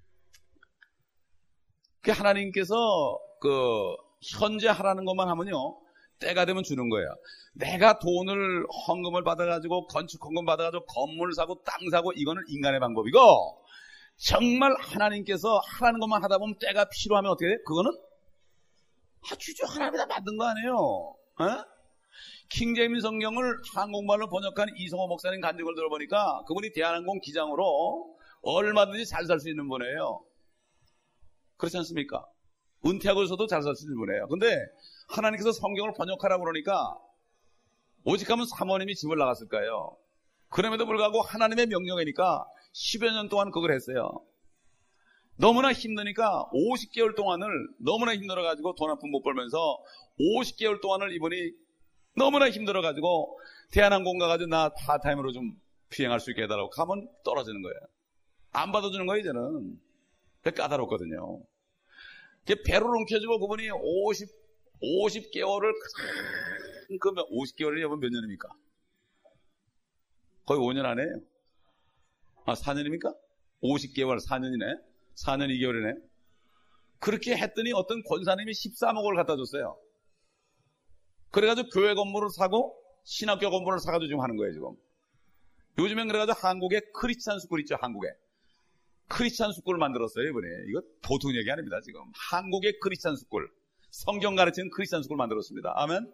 그 하나님께서 그 현재 하라는 것만 하면요, 때가 되면 주는 거예요. 내가 돈을 헌금을 받아가지고 건축 헌금 받아가지고 건물 사고 땅 사고 이거는 인간의 방법이고, 정말 하나님께서 하라는 것만 하다 보면 때가 필요하면 어떻게 돼? 그거는 아, 주죠. 하나님이 다 만든 거 아니에요. 어? 킹제임스 성경을 한국말로 번역한 이성호 목사님 간증을 들어보니까 그분이 대한항공 기장으로 얼마든지 잘 살 수 있는 분이에요. 그렇지 않습니까? 은퇴하고서도 잘 살 수 있는 분이에요. 근데 하나님께서 성경을 번역하라고 그러니까 오직 하면 사모님이 집을 나갔을까요? 그럼에도 불구하고 하나님의 명령이니까 십여 년 동안 그걸 했어요. 너무나 힘드니까 오십 개월 동안을 너무나 힘들어가지고 돈 한 푼 못 벌면서 오십 개월 동안을 이분이 너무나 힘들어가지고 대한항공 가가지고 나 파타임으로 좀 비행할 수 있게 해달라고 가면 떨어지는 거예요. 안 받아주는 거예요. 이제는. 되게 까다롭거든요. 배를 움켜쥐고 그분이 오십, 오십 개월을 그 오십 개월이 여러분 몇 년입니까? 거의 오 년 안에요. 아, 사 년입니까? 오십 개월, 사 년이네. 사 년 이 개월이네. 그렇게 했더니 어떤 권사님이 십삼억을 갖다 줬어요. 그래가지고 교회 건물을 사고 신학교 건물을 사가지고 지금 하는 거예요, 지금. 요즘엔 그래가지고 한국에 크리스찬 스쿨 있죠, 한국에. 크리스찬 스쿨을 만들었어요, 이번에. 이거 보통 얘기 아닙니다, 지금. 한국의 크리스찬 스쿨. 성경 가르치는 크리스찬 스쿨 만들었습니다. 아멘?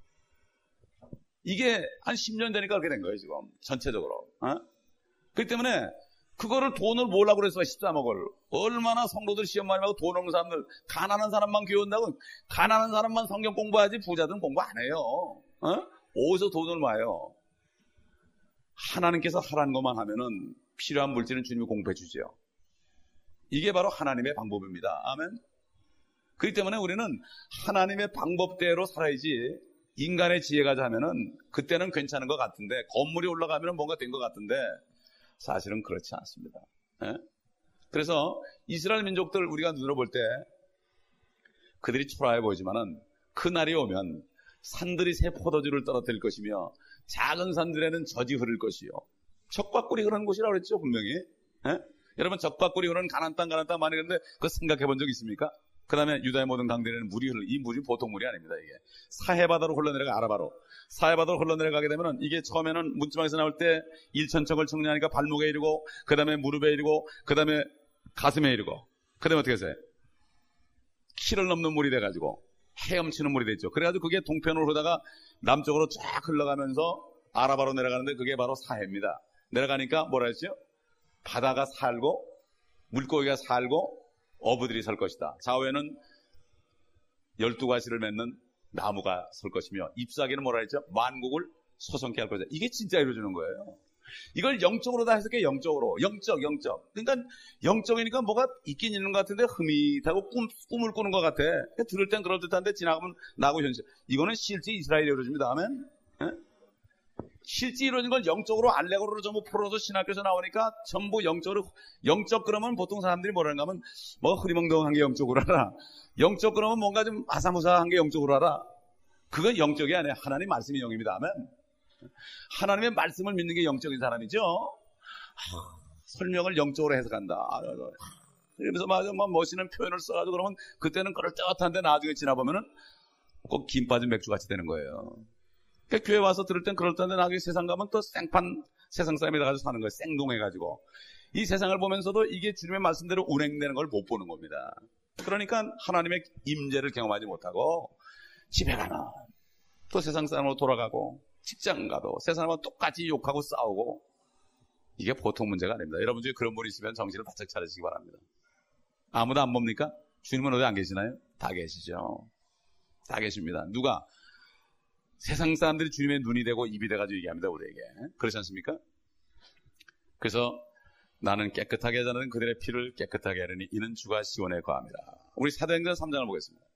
이게 한 십 년 되니까 그렇게 된 거예요, 지금. 전체적으로. 어? 그렇기 때문에 그거를 돈을 뭐라고 그랬어요, 십삼억을. 얼마나 성도들 시험 많이 하고 돈 없는 사람들, 가난한 사람만 교회 온다고, 가난한 사람만 성경 공부하지 부자들은 공부 안 해요. 어? 어디서 돈을 모아요? 하나님께서 하라는 것만 하면은 필요한 물질은 주님이 공급해 주죠. 이게 바로 하나님의 방법입니다. 아멘. 그렇기 때문에 우리는 하나님의 방법대로 살아야지 인간의 지혜가 자면은 그때는 괜찮은 것 같은데 건물이 올라가면 뭔가 된 것 같은데 사실은 그렇지 않습니다. 예? 그래서 이스라엘 민족들 우리가 눈으로 볼 때 그들이 초라해 보이지만은 그 날이 오면 산들이 새 포도주를 떨어뜨릴 것이며 작은 산들에는 젖이 흐를 것이요. 적박꿀이 흐르는 곳이라고 그랬죠, 분명히. 예? 여러분, 적박꿀이 흐르는 가나안 땅, 가나안 땅 많이 그랬는데 그거 생각해 본 적 있습니까? 그 다음에 유다의 모든 강들에는 물이 흐르는, 이 물이 보통 물이 아닙니다, 이게. 사해바다로 흘러내려가, 아라바로. 사해바다로 흘러내려가게 되면은 이게 처음에는 문지방에서 나올 때 일천척을 청량하니까 발목에 이르고, 그 다음에 무릎에 이르고, 그 다음에 가슴에 이르고, 그 다음에 어떻게 했어요? 키를 넘는 물이 돼가지고 헤엄치는 물이 됐죠. 그래가지고 그게 동편으로 흐르다가 남쪽으로 쫙 흘러가면서 아라바로 내려가는데 그게 바로 사해입니다. 내려가니까 뭐라 했죠? 바다가 살고 물고기가 살고 어부들이 설 것이다. 좌우에는 열두 가지를 맺는 나무가 설 것이며 잎사귀는 뭐라 했죠? 만국을 소성케 할 것이다. 이게 진짜 이루어지는 거예요. 이걸 영적으로 다 해석해. 영적으로. 영적, 영적. 그러니까 영적이니까 뭐가 있긴 있는 것 같은데 흐밋하고 꿈, 꿈을 꾸는 것 같아. 그러니까 들을 땐 그럴 듯한데 지나가면 나고 현실. 이거는 실제 이스라엘이 이루어집니다. 아멘. 에? 실제 이루어진 걸 영적으로 알레고리로 전부 풀어서 신학교에서 나오니까 전부 영적으로, 영적 그러면 보통 사람들이 뭐라는가 하면 뭐 흐리멍덩한 게 영적으로 알아. 영적 그러면 뭔가 좀 아사무사한 게 영적으로 알아. 그건 영적이 아니에요. 하나님 말씀이 영입니다. 아멘. 하나님의 말씀을 믿는 게 영적인 사람이죠. 하, 설명을 영적으로 해석한다. 그러면서 맞아, 뭐 멋있는 표현을 써가지고 그러면 그때는 그럴듯한데 나중에 지나보면은 꼭 김 빠진 맥주같이 되는 거예요. 그러니까 교회 와서 들을 땐 그럴듯한데 나중에 세상 가면 또 생판 세상 사람이 나가서 사는 거예요. 생동해가지고. 이 세상을 보면서도 이게 주님의 말씀대로 운행되는 걸 못 보는 겁니다. 그러니까 하나님의 임재를 경험하지 못하고 집에 가면 또 세상 사람으로 돌아가고 직장 가도 세상 사람과 똑같이 욕하고 싸우고 이게 보통 문제가 아닙니다. 여러분 중에 그런 분이 있으면 정신을 바짝 차리시기 바랍니다. 아무도 안 봅니까? 주님은 어디 안 계시나요? 다 계시죠. 다 계십니다. 누가? 세상 사람들이 주님의 눈이 되고 입이 돼가지고 얘기합니다. 우리에게. 그렇지 않습니까? 그래서 나는 깨끗하게 하자는 그들의 피를 깨끗하게 하려니 이는 주가 시온에 거합니다. 우리 사도행전 삼 장을 보겠습니다.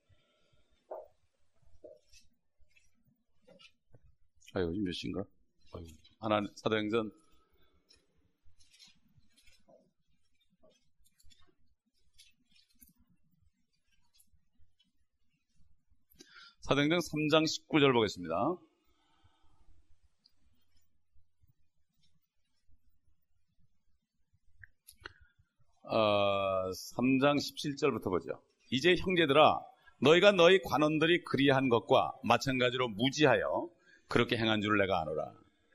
아이고, 지금 몇 시인가? 아이고, 하나, 사도행전. 사도행전 삼 장 십구 절 보겠습니다. 어, 삼 장 십칠 절부터 보죠. 이제 형제들아, 너희가 너희 관원들이 그리한 것과 마찬가지로 무지하여 그렇게 행한 줄을 내가 아노라.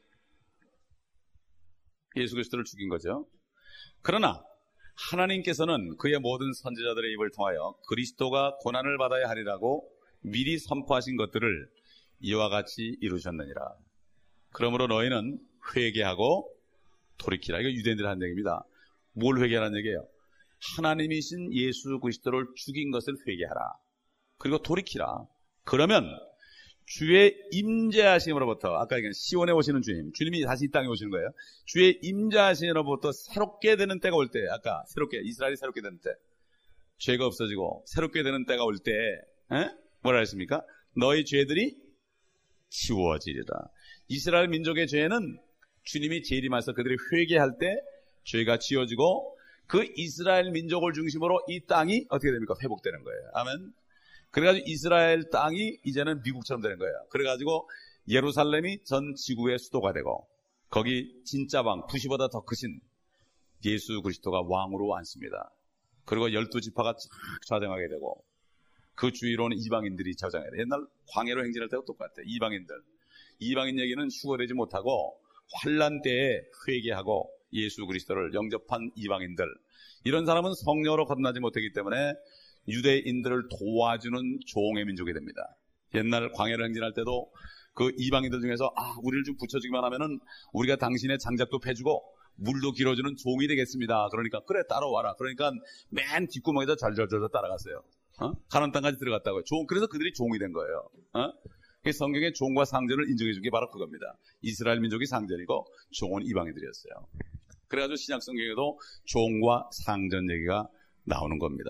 예수 그리스도를 죽인 거죠. 그러나 하나님께서는 그의 모든 선지자들의 입을 통하여 그리스도가 고난을 받아야 하리라고 미리 선포하신 것들을 이와 같이 이루셨느니라. 그러므로 너희는 회개하고 돌이키라. 이거 유대인들 한 얘기입니다. 뭘 회개하라는 얘기예요? 하나님이신 예수 그리스도를 죽인 것을 회개하라. 그리고 돌이키라. 그러면 주의 임재하심으로부터, 아까 얘기한 시온에 오시는 주님, 주님이 다시 이 땅에 오시는 거예요. 주의 임재하심으로부터 새롭게 되는 때가 올 때, 아까 새롭게, 이스라엘이 새롭게 되는 때, 죄가 없어지고 새롭게 되는 때가 올 때, 에? 뭐라 했습니까? 너희 죄들이 지워지리라. 이스라엘 민족의 죄는 주님이 재림해서 그들이 회개할 때 죄가 지워지고 그 이스라엘 민족을 중심으로 이 땅이 어떻게 됩니까? 회복되는 거예요. 아멘. 그래가지고 이스라엘 땅이 이제는 미국처럼 되는 거예요. 그래가지고 예루살렘이 전 지구의 수도가 되고 거기 진짜 왕, 부시보다 더 크신 예수 그리스도가 왕으로 앉습니다. 그리고 열두 지파가 쫙 좌정하게 되고 그 주위로는 이방인들이 저장해야 돼. 옛날 광야로 행진할 때도 똑같아. 이방인들. 이방인 얘기는 휴거되지 못하고 환란 때에 회개하고 예수 그리스도를 영접한 이방인들. 이런 사람은 성령으로 거듭나지 못하기 때문에 유대인들을 도와주는 종의 민족이 됩니다. 옛날 광야를 행진할 때도 그 이방인들 중에서 아 우리를 좀 붙여주기만 하면은 우리가 당신의 장작도 패주고 물도 길어주는 종이 되겠습니다. 그러니까 그래 따라와라. 그러니까 맨 뒷구멍에서 절절절 따라갔어요. 어? 가나안 땅까지 들어갔다고요. 종, 그래서 그들이 종이 된 거예요. 어? 성경의 종과 상전을 인정해 준 게 바로 그겁니다. 이스라엘 민족이 상전이고 종은 이방인들이었어요. 그래가지고 신약 성경에도 종과 상전 얘기가 나오는 겁니다.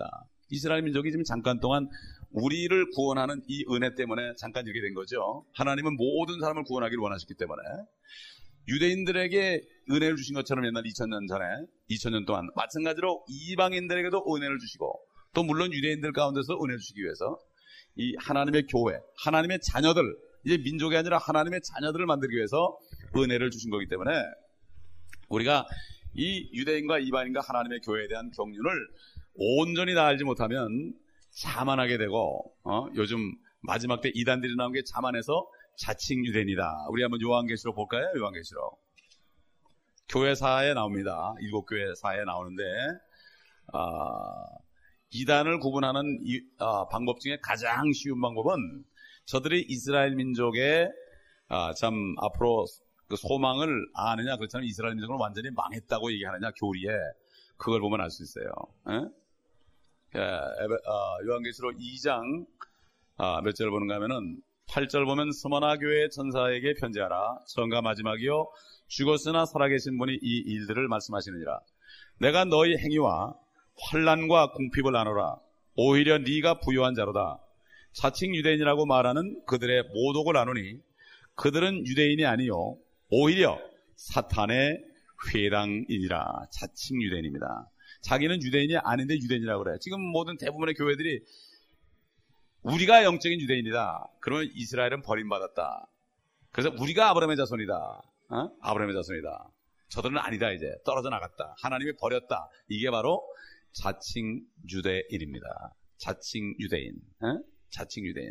이스라엘 민족이 지금 잠깐 동안 우리를 구원하는 이 은혜 때문에 잠깐 이렇게 된 거죠. 하나님은 모든 사람을 구원하기를 원하셨기 때문에 유대인들에게 은혜를 주신 것처럼 옛날 이천 년 전에 이천 년 동안 마찬가지로 이방인들에게도 은혜를 주시고 또 물론 유대인들 가운데서 은혜를 주시기 위해서 이 하나님의 교회, 하나님의 자녀들, 이제 민족이 아니라 하나님의 자녀들을 만들기 위해서 은혜를 주신 거기 때문에 우리가 이 유대인과 이방인과 하나님의 교회에 대한 경륜을 온전히 다 알지 못하면 자만하게 되고 어? 요즘 마지막 때 이단들이 나온 게 자만해서 자칭 유대인이다. 우리 한번 요한계시록 볼까요? 요한계시록 교회사에 나옵니다. 일곱 교회사에 나오는데 아, 이단을 구분하는 이, 아, 방법 중에 가장 쉬운 방법은 저들이 이스라엘 민족의 아, 참 앞으로 그 소망을 아느냐 그렇다면 이스라엘 민족은 완전히 망했다고 얘기하느냐 교리에 그걸 보면 알 수 있어요. 예? 예, 아, 요한계시록 이 장 아, 몇 절 보는가 하면은 팔 절 보면 스무나 교회의 천사에게 편지하라. 처음과 마지막이요 죽었으나 살아계신 분이 이 일들을 말씀하시느니라. 내가 너희 행위와 환난과 궁핍을 나누라. 오히려 네가 부유한 자로다. 자칭 유대인이라고 말하는 그들의 모독을 나누니 그들은 유대인이 아니요 오히려 사탄의 회당이니라. 자칭 유대인입니다. 자기는 유대인이 아닌데 유대인이라고 그래. 지금 모든 대부분의 교회들이 우리가 영적인 유대인이다. 그러면 이스라엘은 버림받았다. 그래서 우리가 아브라함의 자손이다. 어? 아브라함의 자손이다. 저들은 아니다. 이제 떨어져 나갔다. 하나님이 버렸다. 이게 바로 자칭 유대인입니다. 자칭 유대인. 어? 자칭 유대인.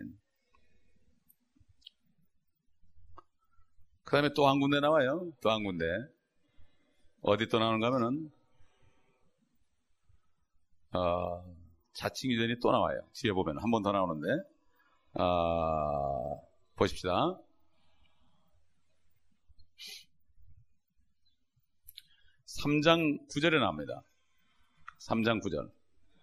그 다음에 또 한 군데 나와요. 또 한 군데. 어디 또 나오는가 하면은 어, 자칭 유대인이 또 나와요. 뒤에 보면 한 번 더 나오는데 어, 보십시다. 삼 장 구 절에 나옵니다. 삼 장 구 절.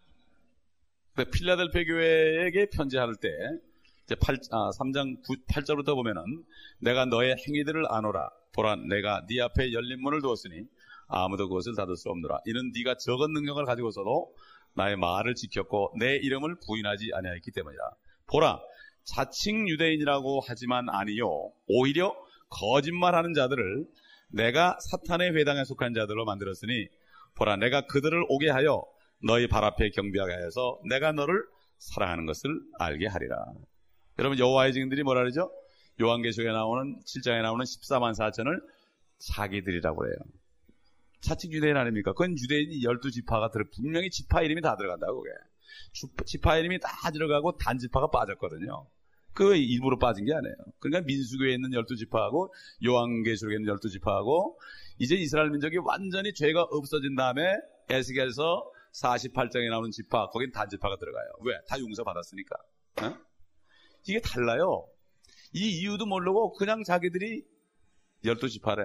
필라델피아 교회에게 편지할 때 이제 팔, 아, 삼 장 팔 절부터 보면은 내가 너의 행위들을 아노라. 보라 내가 네 앞에 열린 문을 두었으니 아무도 그것을 닫을 수 없노라. 이는 네가 적은 능력을 가지고서도 나의 말을 지켰고 내 이름을 부인하지 아니하였기 때문이라. 보라 자칭 유대인이라고 하지만 아니요 오히려 거짓말하는 자들을 내가 사탄의 회당에 속한 자들로 만들었으니 보라 내가 그들을 오게 하여 너희 발 앞에 경비하게 하여서 내가 너를 사랑하는 것을 알게 하리라. 여러분 여호와의 증인들이 뭐라 그러죠? 요한계시록에 나오는 칠 장에 나오는 십사만 사천을 자기들이라고 해요. 자칭 유대인 아닙니까? 그건 유대인이 열두 지파가 들어 분명히 지파 이름이 다 들어간다고 그게. 지파 이름이 다 들어가고 단지파가 빠졌거든요. 그 일부러 빠진 게 아니에요. 그러니까 민수교에 있는 열두 지파하고 요한계시록에 있는 열두 지파하고 이제 이스라엘 민족이 완전히 죄가 없어진 다음에 에스겔서 사십팔 장에 나오는 지파 거긴 단지파가 들어가요. 왜? 다 용서받았으니까. 어? 이게 달라요. 이 이유도 모르고 그냥 자기들이 열두 지파래.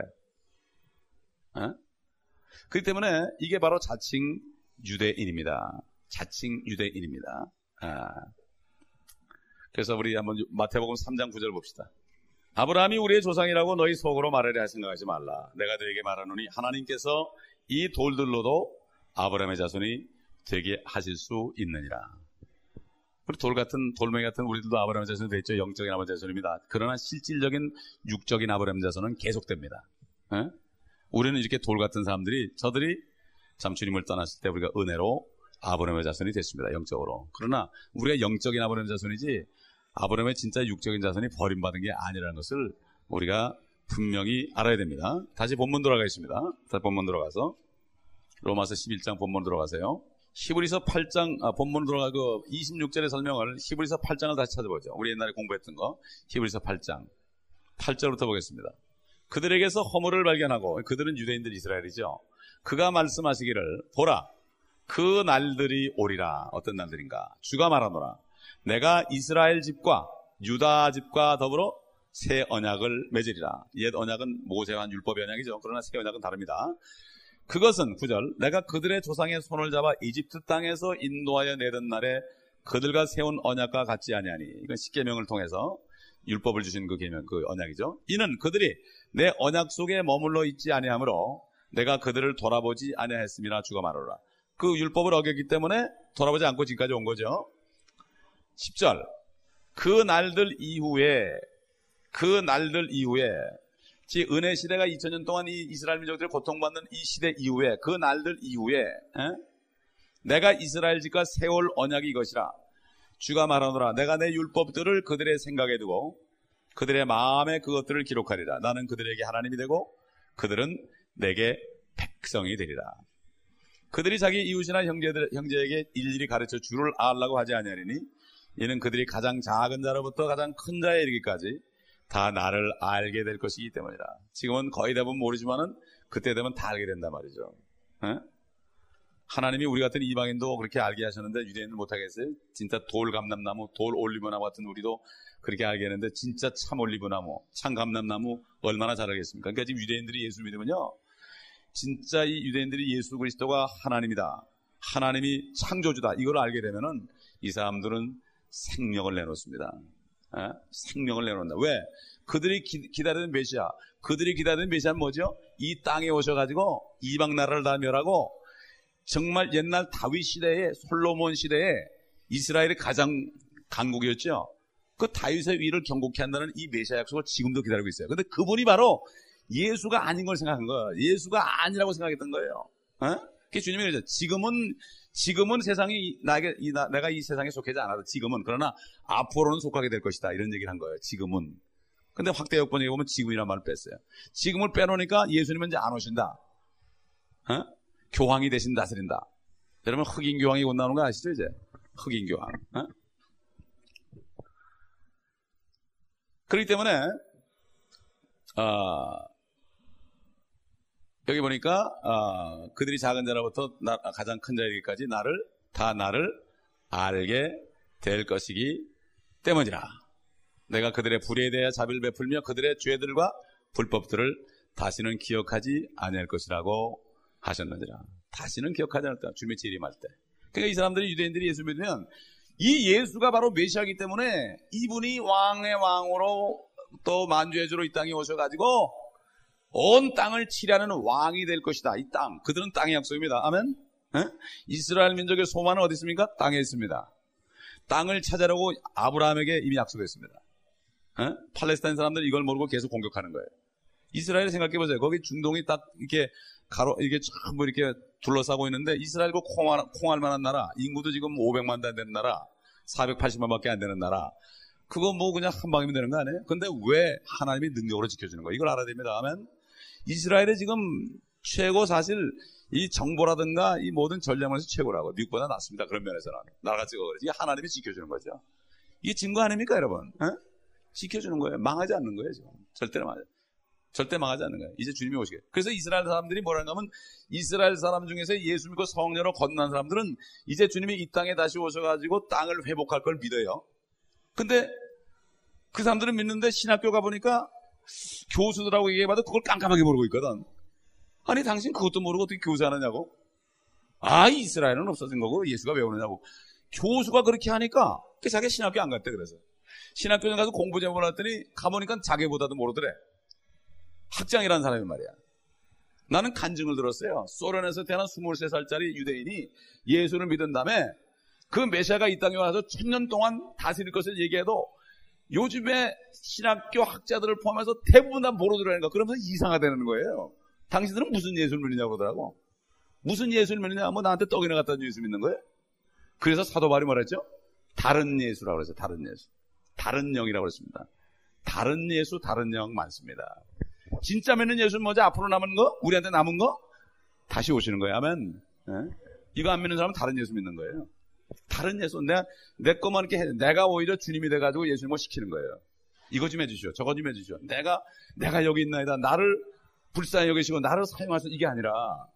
어? 그렇기 때문에 이게 바로 자칭 유대인입니다. 자칭 유대인입니다. 아. 그래서 우리 한번 마태복음 삼 장 구 절 봅시다. 아브라함이 우리의 조상이라고 너희 속으로 말하려 생각하지 말라. 내가 너에게 말하노니 하나님께서 이 돌들로도 아브라함의 자손이 되게 하실 수 있느니라. 우리 돌 같은 돌멩이 같은 우리들도 아브라함의 자손이 됐죠. 영적인 아브라함의 자손입니다. 그러나 실질적인 육적인 아브라함의 자손은 계속됩니다. 에? 우리는 이렇게 돌 같은 사람들이 저들이 참 주님을 떠났을 때 우리가 은혜로 아브라함의 자손이 됐습니다. 영적으로. 그러나 우리가 영적인 아브라함의 자손이지 아브라함의 진짜 육적인 자손이 버림받은 게 아니라는 것을 우리가 분명히 알아야 됩니다. 다시 본문 돌아가겠습니다. 다시 본문 들어가서 로마서 십일 장 본문 들어가세요. 히브리서 팔 장 아, 본문 들어가고 이십육 절의 설명을 히브리서 팔 장을 다시 찾아보죠. 우리 옛날에 공부했던 거 히브리서 팔 장 팔 절부터 보겠습니다. 그들에게서 허물을 발견하고 그들은 유대인들 이스라엘이죠. 그가 말씀하시기를 보라 그 날들이 오리라. 어떤 날들인가? 주가 말하노라. 내가 이스라엘 집과 유다 집과 더불어 새 언약을 맺으리라. 옛 언약은 모세와 한 율법의 언약이죠. 그러나 새 언약은 다릅니다. 그것은 구 절 내가 그들의 조상의 손을 잡아 이집트 땅에서 인도하여 내던 날에 그들과 세운 언약과 같지 아니하니. 이건 십계명을 통해서 율법을 주신 그 계명, 그 언약이죠. 이는 그들이 내 언약 속에 머물러 있지 아니하므로 내가 그들을 돌아보지 아니하였음이라 주가 말하노라. 그 율법을 어겼기 때문에 돌아보지 않고 지금까지 온 거죠. 십 절. 그 날들 이후에, 그 날들 이후에, 즉 은혜 시대가 이천 년 동안 이 이스라엘 민족들이 고통받는 이 시대 이후에, 그 날들 이후에 에? 내가 이스라엘 집과 세울 언약이 이것이라. 주가 말하노라. 내가 내 율법들을 그들의 생각에 두고 그들의 마음에 그것들을 기록하리라. 나는 그들에게 하나님이 되고 그들은 내게 백성이 되리라. 그들이 자기 이웃이나 형제들, 형제에게 일일이 가르쳐 주를 알라고 하지 아니하리니 이는 그들이 가장 작은 자로부터 가장 큰 자에 이르기까지 다 나를 알게 될 것이기 때문이라. 지금은 거의 대부분 모르지만은 그때 되면 다 알게 된단 말이죠. 에? 하나님이 우리 같은 이방인도 그렇게 알게 하셨는데 유대인들 못하겠어요? 진짜 돌 감람나무, 돌 올리브나무 같은 우리도 그렇게 알게 했는데 진짜 참 올리브나무, 참 감람나무 얼마나 잘 알겠습니까? 그러니까 지금 유대인들이 예수 믿으면요, 진짜 이 유대인들이 예수 그리스도가 하나님이다, 하나님이 창조주다, 이걸 알게 되면은 이 사람들은 생명을 내놓습니다. 에? 생명을 내놓는다. 왜? 그들이 기, 기다리는 메시아, 그들이 기다리는 메시아는 뭐죠? 이 땅에 오셔가지고 이방 나라를 다 멸하고 정말 옛날 다윗 시대에, 솔로몬 시대에 이스라엘이 가장 강국이었죠. 그 다윗의 위를 경고케 한다는 이 메시아 약속을 지금도 기다리고 있어요. 근데 그분이 바로 예수가 아닌 걸 생각한 거예요. 예수가 아니라고 생각했던 거예요. 어? 그게 주님이 그러죠. 지금은, 지금은 세상이, 나에게, 이, 나, 내가 이 세상에 속하지 않아도 지금은, 그러나 앞으로는 속하게 될 것이다. 이런 얘기를 한 거예요. 지금은. 근데 확대 역번역에 보면 지금이라는 말을 뺐어요. 지금을 빼놓으니까 예수님은 이제 안 오신다. 어? 교황이 대신 다스린다. 여러분, 흑인 교황이 곧 나오는 거 아시죠, 이제? 흑인 교황. 어? 그렇기 때문에, 어, 여기 보니까, 어, 그들이 작은 자로부터 나, 가장 큰 자에게까지 나를, 다 나를 알게 될 것이기 때문이라. 내가 그들의 불의에 대해 자비를 베풀며 그들의 죄들과 불법들을 다시는 기억하지 아니할 것이라고 하셨느니라. 다시는 기억하지 않을 때, 주님의 재림할 때. 그러니까 이 사람들이, 유대인들이 예수 믿으면 이 예수가 바로 메시아이기 때문에 이분이 왕의 왕으로 또 만주의 주로 이 땅에 오셔가지고 온 땅을 치려는 왕이 될 것이다. 이 땅. 그들은 땅의 약속입니다. 아멘? 에? 이스라엘 민족의 소망은 어디 있습니까? 땅에 있습니다. 땅을 찾으려고 아브라함에게 이미 약속했습니다. 에? 팔레스타인 사람들이 이걸 모르고 계속 공격하는 거예요. 이스라엘 생각해보세요. 거기 중동이 딱 이렇게 가로, 이게 전부 이렇게 둘러싸고 있는데 이스라엘 그 콩알, 콩알 만한 나라, 인구도 지금 오백만 도 안 되는 나라, 사백팔십만 밖에 안 되는 나라, 그거 뭐 그냥 한 방이면 되는 거 아니에요? 근데 왜 하나님이 능력으로 지켜주는 거예요? 이걸 알아야 됩니다. 아멘. 이스라엘이 지금 최고, 사실 이 정보라든가 이 모든 전략에서 최고라고. 미국보다 낫습니다. 그런 면에서는. 나라가 찍어 그러지. 이게 하나님이 지켜주는 거죠. 이게 증거 아닙니까, 여러분? 에? 지켜주는 거예요. 망하지 않는 거예요, 지금. 절대로 망하지, 절대 망하지 않는 거예요. 이제 주님이 오시게. 그래서 이스라엘 사람들이 뭐라고 하면, 이스라엘 사람 중에서 예수 믿고 성령으로 건넌 사람들은 이제 주님이 이 땅에 다시 오셔가지고 땅을 회복할 걸 믿어요. 근데 그 사람들은 믿는데 신학교 가보니까 교수들하고 얘기해봐도 그걸 깜깜하게 모르고 있거든. 아니, 당신 그것도 모르고 어떻게 교사하느냐고. 아, 이스라엘은 없어진 거고 예수가 왜 오느냐고. 교수가 그렇게 하니까 자기 신학교 안 갔대. 그래서 신학교에 가서 공부 좀 해보았더니 가보니까 자기보다도 모르더래. 학장이라는 사람이 말이야. 나는 간증을 들었어요. 소련에서 태어난 스물세 살짜리 유대인이 예수를 믿은 다음에 그 메시아가 이 땅에 와서 천년 동안 다스릴 것을 얘기해도 요즘에 신학교 학자들을 포함해서 대부분 다 모르더라는 거. 그러면서 이상하다는 거예요. 당신들은 무슨 예수를 믿느냐고 그러더라고. 무슨 예수를 믿느냐? 뭐 나한테 떡이나 갖다 준 예수 믿는 거예요? 그래서 사도 바울이 뭐라 했죠? 다른 예수라고 그랬어요. 다른 예수. 다른 영이라고 그랬습니다. 다른 예수, 다른 영 많습니다. 진짜 믿는 예수는 뭐지? 앞으로 남은 거? 우리한테 남은 거? 다시 오시는 거예요. 아멘. 네? 이거 안 믿는 사람은 다른 예수 믿는 거예요. 다른 예수. 내가, 내 것만 이렇게 해. 내가 오히려 주님이 돼가지고 예수님 뭐 시키는 거예요. 이거 좀 해주시오. 저거 좀 해주시오. 내가, 내가 여기 있나이다. 나를 불쌍히 여기시고 나를 사용하셔. 이게 아니라,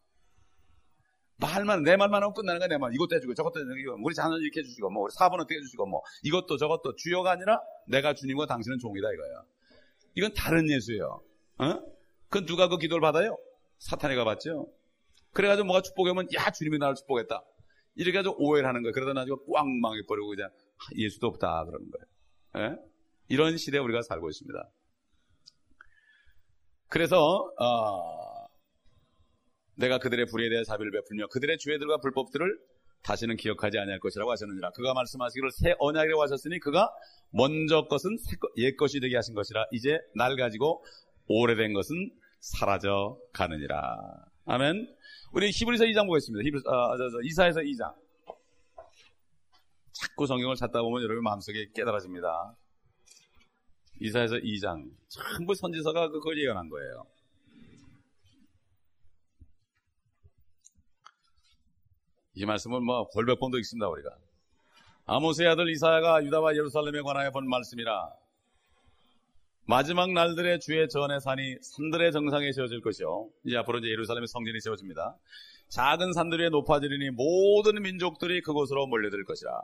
말만, 내 말만 하면 끝나는 거야, 내 말. 이것도 해주고, 저것도 해주고, 우리 자녀 이렇게 해주시고, 뭐, 우리 사번 어떻게 해주시고, 뭐, 이것도 저것도 주여가 아니라 내가 주님과 당신은 종이다, 이거야. 이건 다른 예수예요. 어? 그건 누가 그 기도를 받아요? 사탄이가 받죠. 그래가지고 뭐가 축복이 오면, 야, 주님이 나를 축복했다. 이렇게 해서 오해를 하는 거예요. 그러다 나중에 꽉 망해버리고, 그냥, 예수도 없다, 그러는 거예요. 예? 이런 시대에 우리가 살고 있습니다. 그래서, 어, 내가 그들의 불의에 대해 자비를 베풀며 그들의 죄들과 불법들을 다시는 기억하지 아니할 것이라고 하셨느니라. 그가 말씀하시기를 새 언약이라고 하셨으니 그가 먼저 것은 옛 것이 되게 하신 것이라 이제 날 가지고 오래된 것은 사라져 가느니라. 아멘. 우리 히브리서 이 장 보겠습니다. 히브리, 아, 저, 저, 이사야서 이 장. 자꾸 성경을 찾다 보면 여러분 마음속에 깨달아집니다. 이사야서 이 장. 전부 선지서가 그걸 예언한 거예요. 이 말씀은 뭐 골백 번도 읽습니다 우리가. 아모스의 아들 이사야가 유다와 예루살렘에 관하여 본 말씀이라. 마지막 날들의 주의 전의 산이 산들의 정상에 세워질 것이요. 이제 앞으로 이제 예루살렘의 성전이 세워집니다. 작은 산들 위에 높아지리니 모든 민족들이 그곳으로 몰려들 것이라.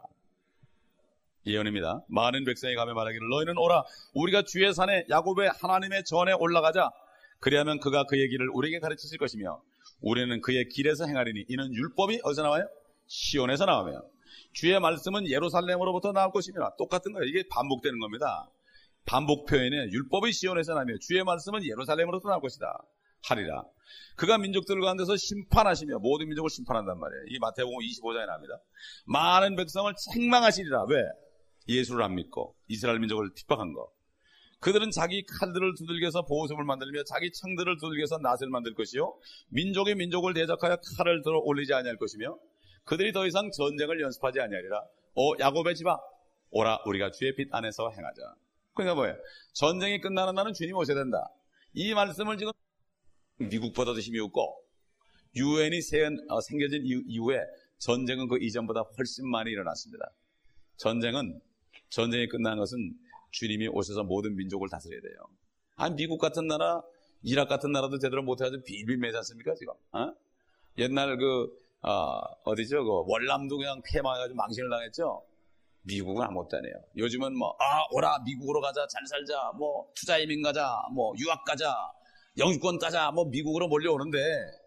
예언입니다. 많은 백성이 가며 말하기를 너희는 오라 우리가 주의 산에 야곱의 하나님의 전에 올라가자. 그리하면 그가 그의 길을 우리에게 가르치실 것이며 우리는 그의 길에서 행하리니 이는 율법이 어디서 나와요? 시온에서 나오며 주의 말씀은 예루살렘으로부터 나올 것이니라. 똑같은 거예요. 이게 반복되는 겁니다. 반복 표현에 율법이 시온에서 나며 주의 말씀은 예루살렘으로부터 나올 것이다 하리라. 그가 민족들 가운데서 심판하시며 모든 민족을 심판한단 말이에요. 이게 마태복음 이십오 장에 나옵니다. 많은 백성을 책망하시리라. 왜? 예수를 안 믿고 이스라엘 민족을 핍박한 거. 그들은 자기 칼들을 두들겨서 보호sob을 만들며 자기 창들을 두들겨서 낫을 만들 것이요 민족이 민족을 대적하여 칼을 들어 올리지 아니할 것이며 그들이 더 이상 전쟁을 연습하지 아니하리라. 오 야곱의 집아 오라 우리가 주의 빛 안에서 행하자. 그러니까 뭐예요? 전쟁이 끝나는 날은 주님이 오셔야 된다. 이 말씀을 지금 미국보다도 힘이 없고 유엔이 생겨진 이후에 전쟁은 그 이전보다 훨씬 많이 일어났습니다. 전쟁은 전쟁이 끝나는 것은 주님이 오셔서 모든 민족을 다스려야 돼요. 아니 미국 같은 나라, 이라크 같은 나라도 제대로 못해가지고 빌빌 매지 않습니까 지금? 어? 옛날 그 어, 어디죠? 그 월남도 그냥 폐망해가지고 망신을 당했죠. 미국은 아무것도 안 해요. 요즘은 뭐 아 오라 미국으로 가자 잘 살자 뭐 투자 이민 가자 뭐 유학 가자 영주권 따자 뭐 미국으로 몰려오는데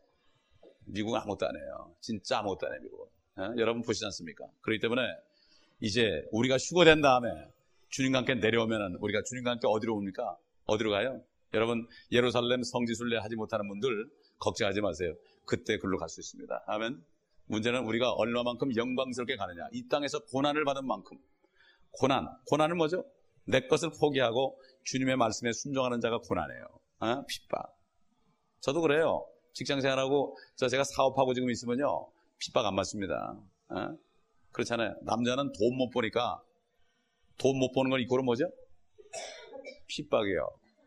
미국은 아무것도 안 해요. 진짜 아무것도 안 해요 미국은. 어? 여러분 보시지 않습니까? 그렇기 때문에 이제 우리가 휴거된 다음에 주님과 함께 내려오면은 우리가 주님과 함께 어디로 옵니까? 어디로 가요? 여러분 예루살렘 성지순례 하지 못하는 분들 걱정하지 마세요. 그때 글로 갈 수 있습니다. 아멘. 문제는 우리가 얼마만큼 영광스럽게 가느냐. 이 땅에서 고난을 받은 만큼. 고난. 고난은 뭐죠? 내 것을 포기하고 주님의 말씀에 순종하는 자가 고난이에요. 어? 핍박. 저도 그래요. 직장생활하고 저 제가 사업하고 지금 있으면요. 핍박 안 받습니다. 어? 그렇잖아요. 남자는 돈 못 버니까 돈 못 버는 건 이거로 뭐죠? 핍박이에요.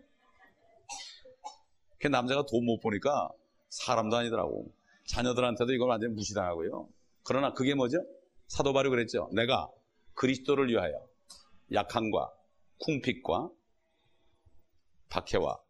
그 남자가 돈 못 버니까 사람도 아니더라고. 자녀들한테도 이걸 완전히 무시당하고요. 그러나 그게 뭐죠? 사도 바울이 그랬죠. 내가 그리스도를 위하여 약함과 궁핍과 박해와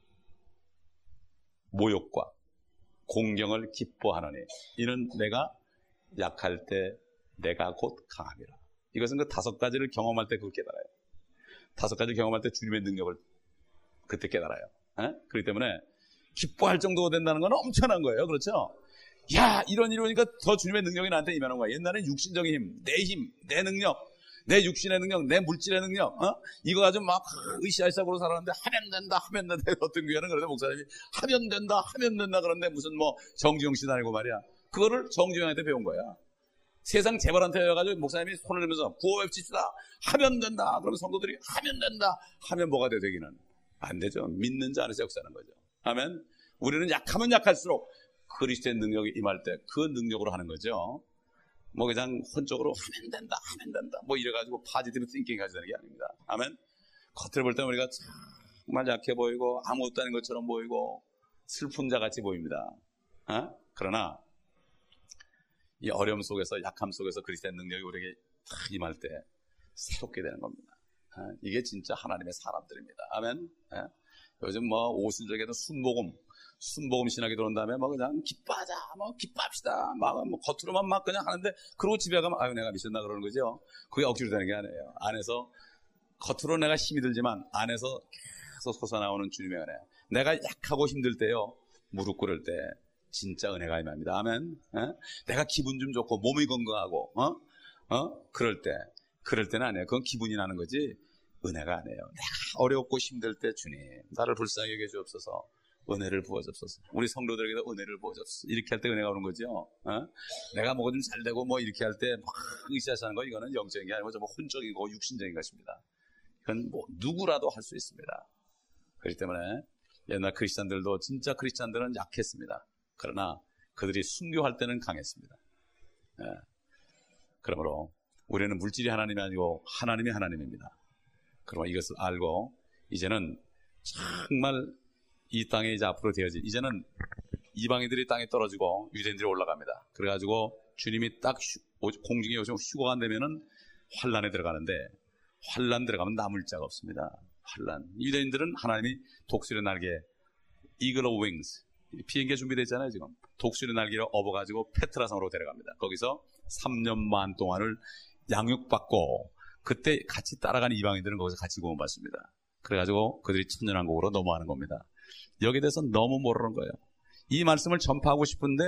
모욕과 공경을 기뻐하노니 이는 내가 약할 때 내가 곧 강함이라. 이것은 그 다섯 가지를 경험할 때 그걸 깨달아요. 다섯 가지를 경험할 때 주님의 능력을 그때 깨달아요. 에? 그렇기 때문에 기뻐할 정도가 된다는 건 엄청난 거예요. 그렇죠? 야, 이런 이러니까 더 주님의 능력이 나한테 임하는 거야. 옛날엔 육신적인 힘, 내 힘, 내 능력, 내 육신의 능력, 내 물질의 능력, 어? 이거 가지고 막 으쌰으쌰으로 살았는데 하면 된다, 하면 된다. 어떤 교회는 그런데 목사님이 하면 된다, 하면 된다 그러는데 무슨 뭐 정지용 씨 다니고 말이야. 그거를 정지용한테 배운 거야. 세상 재벌한테 해가지고 목사님이 손을 들면서 구호 외칩시다. 하면 된다. 그러면 성도들이 하면 된다. 하면 뭐가 돼 되기는? 안 되죠. 믿는 자 안에서 역사하는 거죠. 아멘. 우리는 약하면 약할수록 그리스도의 능력이 임할 때 그 능력으로 하는 거죠. 뭐 그냥 혼적으로 하면 된다, 하면 된다. 뭐 이래가지고 파지티브 띵킹 가지고 되는 게 아닙니다. 아멘. 겉으로 볼 때 우리가 정말 약해 보이고 아무것도 아닌 것처럼 보이고 슬픈 자 같이 보입니다. 어? 그러나 이 어려움 속에서 약함 속에서 그리스도의 능력이 우리에게 탁 임할 때 새롭게 되는 겁니다. 어? 이게 진짜 하나님의 사람들입니다. 아멘. 어? 요즘 뭐 오순절에도 순복음 순복음 신학이 들어온 다음에 뭐 그냥 기뻐하자, 뭐 기뻐합시다, 막 뭐 겉으로만 막 그냥 하는데 그러고 집에 가면 아유 내가 미쳤나 그러는 거죠. 그게 억지로 되는 게 아니에요. 안에서 겉으로 내가 힘이 들지만 안에서 계속 솟아나오는 주님의 은혜. 내가 약하고 힘들 때요, 무릎 꿇을 때 진짜 은혜가 임합니다. 아멘. 에? 내가 기분 좀 좋고 몸이 건강하고 어? 어? 그럴 때 그럴 때는 아니에요. 그건 기분이 나는 거지 은혜가 아니에요. 내가 어렵고 힘들 때 주님 나를 불쌍히 여겨 주옵소서. 은혜를 부어줍소서. 우리 성도들에게도 은혜를 부어줍소서. 이렇게 할 때 은혜가 오는 거죠. 어? 내가 뭐가 좀 잘 되고 뭐 이렇게 할 때 막 의지하는 거, 이거는 영적인 게 아니고 좀 혼적인 거, 육신적인 것입니다. 이건 뭐 누구라도 할 수 있습니다. 그렇기 때문에 옛날 크리스찬들도 진짜 크리스찬들은 약했습니다. 그러나 그들이 순교할 때는 강했습니다. 예. 그러므로 우리는 물질이 하나님이 아니고 하나님이 하나님입니다. 그러면 이것을 알고 이제는 정말 이 땅에 이제 앞으로 되어질, 이제는 이방인들이 땅에 떨어지고 유대인들이 올라갑니다. 그래가지고 주님이 딱 휴, 공중에 오시면 휴거가 안 되면은 환란에 들어가는데, 환란 들어가면 남을 자가 없습니다. 환란. 유대인들은 하나님이 독수리 날개, Eagle of Wings, 비행기 준비되어 있잖아요. 지금 독수리 날개로 업어가지고 페트라성으로 데려갑니다. 거기서 삼 년 반 동안을 양육받고, 그때 같이 따라가는 이방인들은 거기서 같이 구원받습니다. 그래가지고 그들이 천년왕국으로 넘어가는 겁니다. 여기에 대해서 너무 모르는 거예요. 이 말씀을 전파하고 싶은데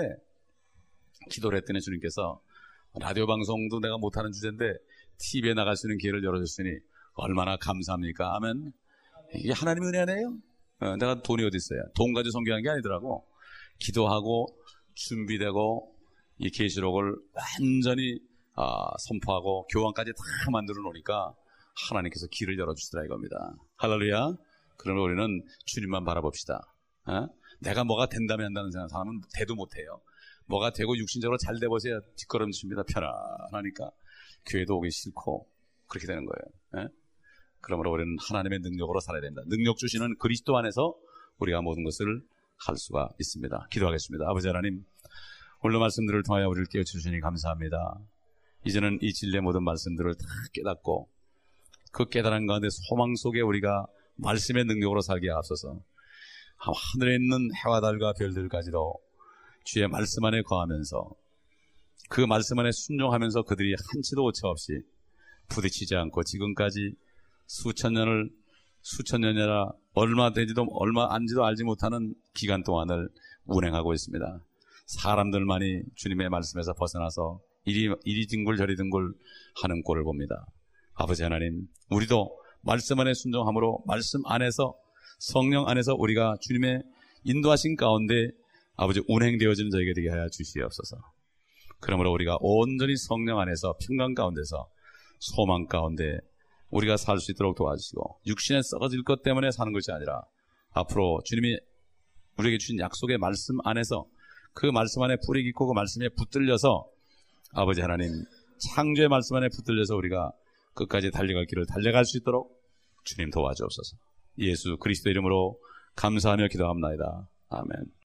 기도를 했더니 주님께서 라디오 방송도 내가 못하는 주제인데 티비에 나갈 수 있는 기회를 열어줬으니 얼마나 감사합니까? 아멘. 이게 하나님의 은혜 아니에요? 어, 내가 돈이 어디 있어요? 돈 가지고 선교한 게 아니더라고. 기도하고 준비되고 이 계시록을 완전히 아, 선포하고 교환까지 다 만들어 놓으니까 하나님께서 길을 열어주시더라 이겁니다. 할렐루야. 그러면 우리는 주님만 바라봅시다. 어? 내가 뭐가 된다면 한다는 사람은 대도 못해요. 뭐가 되고 육신적으로 잘 돼보세요. 뒷걸음칩니다. 편안하니까 교회도 오기 싫고 그렇게 되는 거예요. 예? 그러므로 우리는 하나님의 능력으로 살아야 됩니다. 능력 주시는 그리스도 안에서 우리가 모든 것을 할 수가 있습니다. 기도하겠습니다. 아버지 하나님, 오늘 말씀들을 통하여 우리를 깨우쳐주시니 감사합니다. 이제는 이 진리의 모든 말씀들을 다 깨닫고 그 깨달은 가운데 소망 속에 우리가 말씀의 능력으로 살게 하옵소서. 하늘에 있는 해와 달과 별들까지도 주의 말씀 안에 거하면서 그 말씀 안에 순종하면서 그들이 한치도 오차 없이 부딪히지 않고 지금까지 수천 년을 수천 년이라 얼마 되지도 얼마 안지도 알지 못하는 기간 동안을 운행하고 있습니다. 사람들만이 주님의 말씀에서 벗어나서 이리, 이리 뒹굴 저리 뒹굴 하는 꼴을 봅니다. 아버지 하나님, 우리도 말씀 안에 순종함으로 말씀 안에서 성령 안에서 우리가 주님의 인도하신 가운데 아버지 운행되어지는 저에게 되게 하여 주시옵소서. 그러므로 우리가 온전히 성령 안에서 평강 가운데서 소망 가운데 우리가 살 수 있도록 도와주시고 육신에 썩어질 것 때문에 사는 것이 아니라 앞으로 주님이 우리에게 주신 약속의 말씀 안에서 그 말씀 안에 뿌리 깊고 그 말씀에 붙들려서 아버지 하나님 창조의 말씀 안에 붙들려서 우리가 끝까지 달려갈 길을 달려갈 수 있도록 주님 도와주옵소서. 예수 그리스도 이름으로 감사하며 기도합나이다. 아멘.